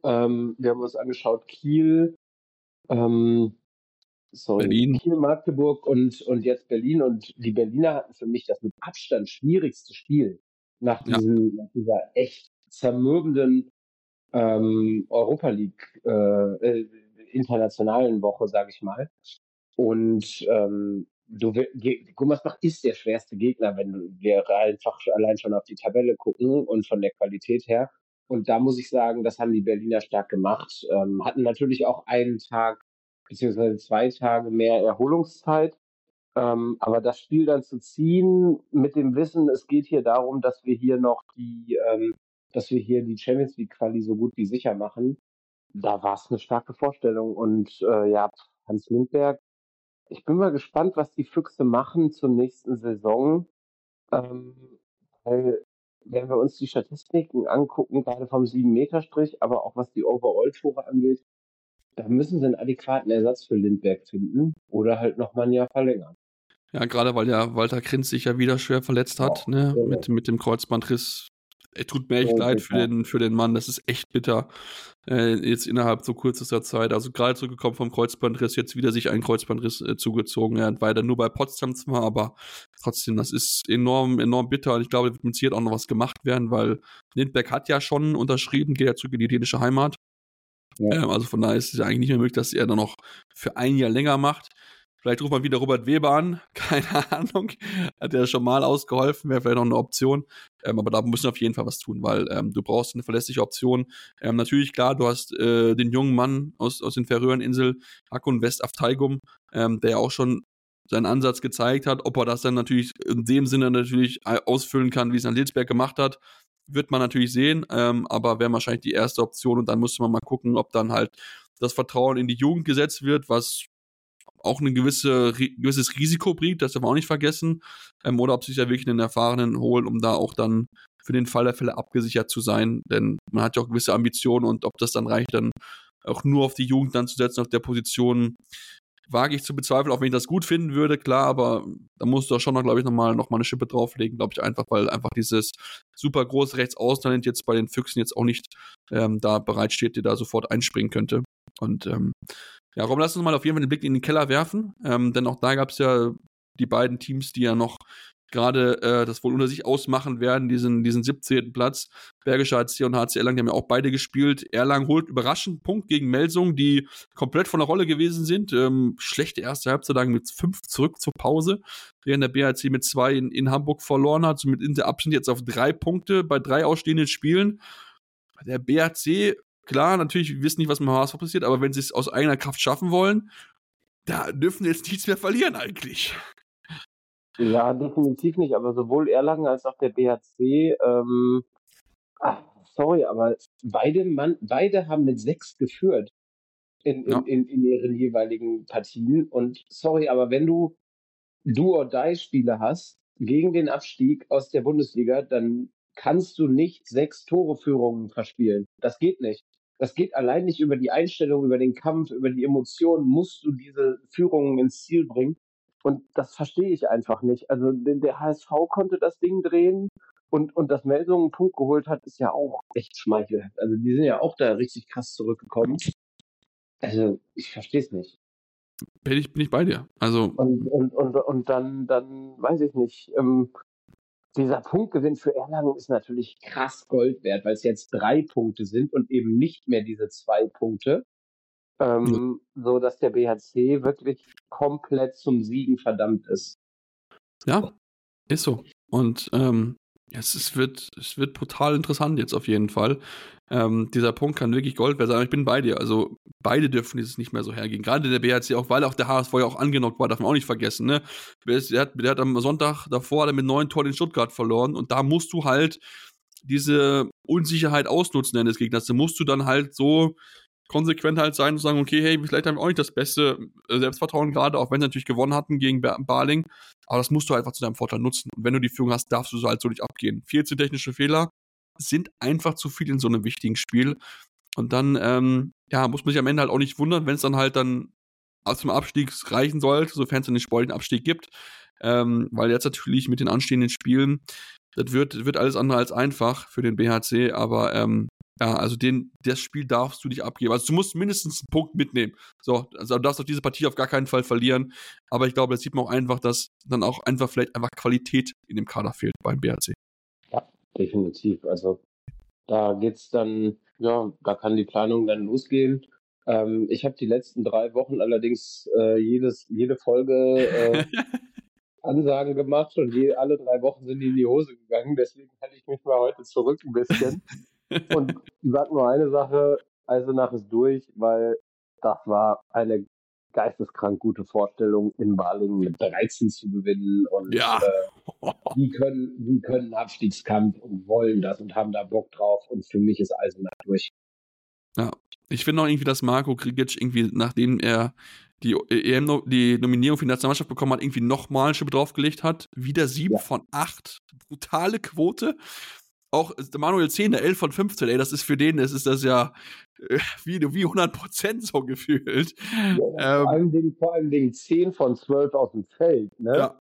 Berlin.
Kiel, Magdeburg und jetzt Berlin. Und die Berliner hatten für mich das mit Abstand schwierigste Spiel nach dieser echt zermürbenden Europa League internationalen Woche, sage ich mal. Und Gummersbach ist der schwerste Gegner, wenn wir einfach allein schon auf die Tabelle gucken und von der Qualität her. Und da muss ich sagen, das haben die Berliner stark gemacht. Hatten natürlich auch einen Tag beziehungsweise 2 Tage mehr Erholungszeit. Aber das Spiel dann zu ziehen mit dem Wissen, es geht hier darum, dass wir hier die Champions League Quali so gut wie sicher machen, da war es eine starke Vorstellung. Und ja, Hans Lindberg, ich bin mal gespannt, was die Füchse machen zur nächsten Saison. Weil, wenn wir uns die Statistiken angucken, gerade vom 7-Meter-Strich, aber auch was die Overall-Tore angeht, da müssen sie einen adäquaten Ersatz für Lindberg finden oder halt nochmal ein Jahr verlängern.
Ja, gerade weil ja Walter Krinz sich ja wieder schwer verletzt hat, ne? Mit dem Kreuzbandriss. Tut mir echt leid für den Mann, das ist echt bitter. Jetzt innerhalb so kürzester Zeit, also gerade zurückgekommen vom Kreuzbandriss, jetzt wieder sich einen Kreuzbandriss zugezogen. Er hat weiter nur bei Potsdam zwar, aber trotzdem, das ist enorm, enorm bitter. Und ich glaube, da wird mit Sicherheit auch noch was gemacht werden, weil Lindberg hat ja schon unterschrieben, geht ja zurück in die dänische Heimat. Ja. Also von daher ist es ja eigentlich nicht mehr möglich, dass er dann noch für ein Jahr länger macht. Vielleicht ruft man wieder Robert Weber an, keine Ahnung, hat er schon mal ausgeholfen, wäre vielleicht noch eine Option, aber da müssen wir auf jeden Fall was tun, weil du brauchst eine verlässliche Option. Natürlich, klar, du hast den jungen Mann aus den Färöerinseln, Hakun West Aftaigum, der ja auch schon seinen Ansatz gezeigt hat, ob er das dann natürlich in dem Sinne natürlich ausfüllen kann, wie es an Lidsberg gemacht hat, wird man natürlich sehen, aber wäre wahrscheinlich die erste Option und dann müsste man mal gucken, ob dann halt das Vertrauen in die Jugend gesetzt wird, was auch ein gewisses Risiko bringt, das darf man auch nicht vergessen, oder ob sich da wirklich einen Erfahrenen holen, um da auch dann für den Fall der Fälle abgesichert zu sein, denn man hat ja auch gewisse Ambitionen und ob das dann reicht, dann auch nur auf die Jugend dann zu setzen, auf der Position, wage ich zu bezweifeln, auch wenn ich das gut finden würde, klar, aber da musst du auch schon noch, glaube ich, nochmal eine Schippe drauflegen, glaube ich, einfach, weil einfach dieses super große Rechtsaußentalent jetzt bei den Füchsen jetzt auch nicht da bereitsteht, der da sofort einspringen könnte. Und ja, Rob, lass uns mal auf jeden Fall den Blick in den Keller werfen, denn auch da gab es ja die beiden Teams, die ja noch gerade das wohl unter sich ausmachen werden, diesen 17. Platz. Bergischer HC und HC Erlangen, die haben ja auch beide gespielt. Erlangen holt überraschend einen Punkt gegen Melsung, die komplett von der Rolle gewesen sind. Schlechte erste Halbzeit mit 5 zurück zur Pause, während der BHC mit 2 in Hamburg verloren hat, somit in der Abstand jetzt auf 3 Punkte bei 3 ausstehenden Spielen. Der BHC, klar, natürlich, wir wissen nicht, was mit HSV passiert, aber wenn sie es aus eigener Kraft schaffen wollen, da dürfen sie jetzt nichts mehr verlieren eigentlich.
Ja, definitiv nicht, aber sowohl Erlangen als auch der BHC, sorry, aber beide haben mit 6 geführt in ihren jeweiligen Partien. Und sorry, aber wenn du Do-or-Die-Spiele hast gegen den Abstieg aus der Bundesliga, dann kannst du nicht 6 Tore-Führungen verspielen. Das geht nicht. Das geht allein nicht über die Einstellung, über den Kampf, über die Emotionen, musst du diese Führungen ins Ziel bringen. Und das verstehe ich einfach nicht. Also der HSV konnte das Ding drehen und dass Melsungen einen Punkt geholt hat, ist ja auch echt schmeichelhaft. Also die sind ja auch da richtig krass zurückgekommen. Also ich verstehe es nicht.
Bin ich bei dir. Also
und dann weiß ich nicht. Dieser Punktgewinn für Erlangen ist natürlich krass Gold wert, weil es jetzt 3 Punkte sind und eben nicht mehr diese 2 Punkte. so dass der BHC wirklich komplett zum Siegen verdammt ist.
Ja, ist so. Und es wird brutal interessant jetzt auf jeden Fall. Dieser Punkt kann wirklich Gold wert sein, aber ich bin bei dir. Also beide dürfen dieses nicht mehr so hergehen. Gerade der BHC, auch weil auch der HSV ja auch angenockt war, darf man auch nicht vergessen. Ne? Der hat am Sonntag davor mit 9 Toren in Stuttgart verloren und da musst du halt diese Unsicherheit ausnutzen des Gegners. Da musst du dann halt so konsequent halt sein und sagen, okay, hey, vielleicht haben wir auch nicht das beste Selbstvertrauen gerade, auch wenn sie natürlich gewonnen hatten gegen Baling, aber das musst du einfach zu deinem Vorteil nutzen. Und wenn du die Führung hast, darfst du so halt so nicht abgehen. 14 technische Fehler sind einfach zu viel in so einem wichtigen Spiel. Und dann, muss man sich am Ende halt auch nicht wundern, wenn es dann halt dann aus dem Abstieg reichen sollte, sofern es einen sportlichen Abstieg gibt. Weil jetzt natürlich mit den anstehenden Spielen, das wird alles andere als einfach für den BHC, aber also das Spiel darfst du nicht abgeben. Also du musst mindestens einen Punkt mitnehmen. So, also du darfst auch diese Partie auf gar keinen Fall verlieren. Aber ich glaube, das sieht man auch einfach, dass dann auch einfach vielleicht einfach Qualität in dem Kader fehlt beim BHC.
Ja, definitiv. Also da geht's dann, da kann die Planung dann losgehen. Ich habe die letzten 3 Wochen allerdings jede Folge Ansagen gemacht und alle 3 Wochen sind die in die Hose gegangen. Deswegen halte ich mich mal heute zurück ein bisschen. Und ich sag nur eine Sache, Eisenach ist durch, weil das war eine geisteskrank gute Vorstellung, in Balingen mit 13 zu gewinnen und die können einen Abstiegskampf und wollen das und haben da Bock drauf und für mich ist Eisenach durch.
Ja, ich finde auch irgendwie, dass Marco Grigic irgendwie, nachdem er die Nominierung für die Nationalmannschaft bekommen hat, irgendwie nochmal eine Schippe draufgelegt hat, wieder 7 von 8, brutale Quote. Auch der Manuel 10, der 11 von 15, das ist für den, ist das ja wie 100% so gefühlt.
Ja, vor allem Dingen 10 von 12 aus dem Feld, ne?
Ja.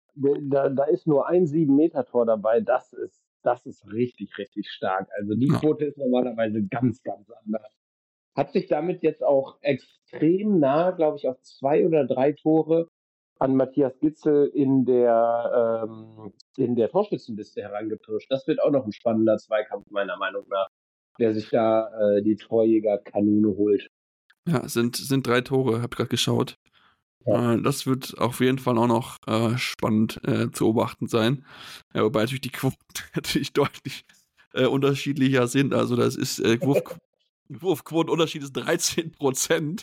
Da ist nur ein 7-Meter-Tor dabei, das ist richtig, richtig stark. Also die Quote ist normalerweise ganz, ganz anders. Hat sich damit jetzt auch extrem nah, glaube ich, auf 2 oder 3 Tore an Matthias Gitzel in der Torschützenliste herangepirscht. Das wird auch noch ein spannender Zweikampf, meiner Meinung nach, der sich da die Torjägerkanone holt.
Ja, sind 3 Tore, hab ich gerade geschaut. Ja. Das wird auf jeden Fall auch noch spannend zu beobachten sein. Ja, wobei natürlich die Quoten natürlich deutlich unterschiedlicher sind. Also das ist Wurfquotenunterschied ist 13%.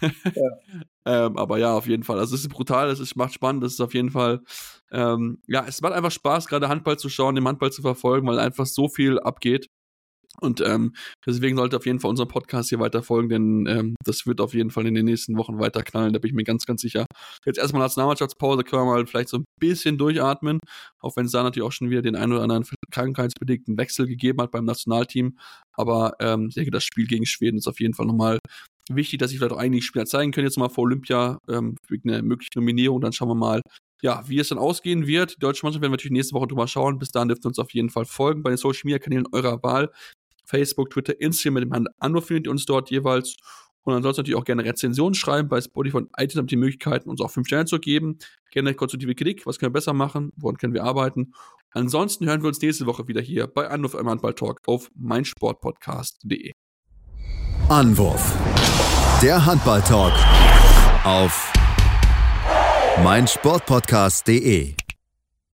Aber ja, auf jeden Fall. Also es ist brutal, es macht spannend, es ist auf jeden Fall, es macht einfach Spaß, gerade Handball zu schauen, den Handball zu verfolgen, weil einfach so viel abgeht. Und deswegen sollte auf jeden Fall unser Podcast hier weiter folgen, denn das wird auf jeden Fall in den nächsten Wochen weiter knallen, da bin ich mir ganz, ganz sicher. Jetzt erstmal Nationalmannschaftspause, können wir mal vielleicht so ein bisschen durchatmen, auch wenn es da natürlich auch schon wieder den einen oder anderen krankheitsbedingten Wechsel gegeben hat beim Nationalteam. Aber ich denke, das Spiel gegen Schweden ist auf jeden Fall nochmal wichtig, dass sich vielleicht auch einige Spieler zeigen können, jetzt mal vor Olympia, wegen einer möglichen Nominierung. Dann schauen wir mal, wie es dann ausgehen wird. Die deutsche Mannschaft werden wir natürlich nächste Woche drüber schauen. Bis dahin dürft ihr uns auf jeden Fall folgen bei den Social-Media-Kanälen eurer Wahl. Facebook, Twitter, Instagram mit dem Handel Anruf findet ihr uns dort jeweils. Und ansonsten natürlich auch gerne Rezensionen schreiben. Bei Spotify und iTunes habt ihr die Möglichkeiten, uns auch 5 Sterne zu geben. Gerne konstruktive Kritik. Was können wir besser machen? Woran können wir arbeiten? Ansonsten hören wir uns nächste Woche wieder hier bei Anruf im Handball-Talk auf meinsportpodcast.de.
Anwurf. Der Handball-Talk auf meinsportpodcast.de.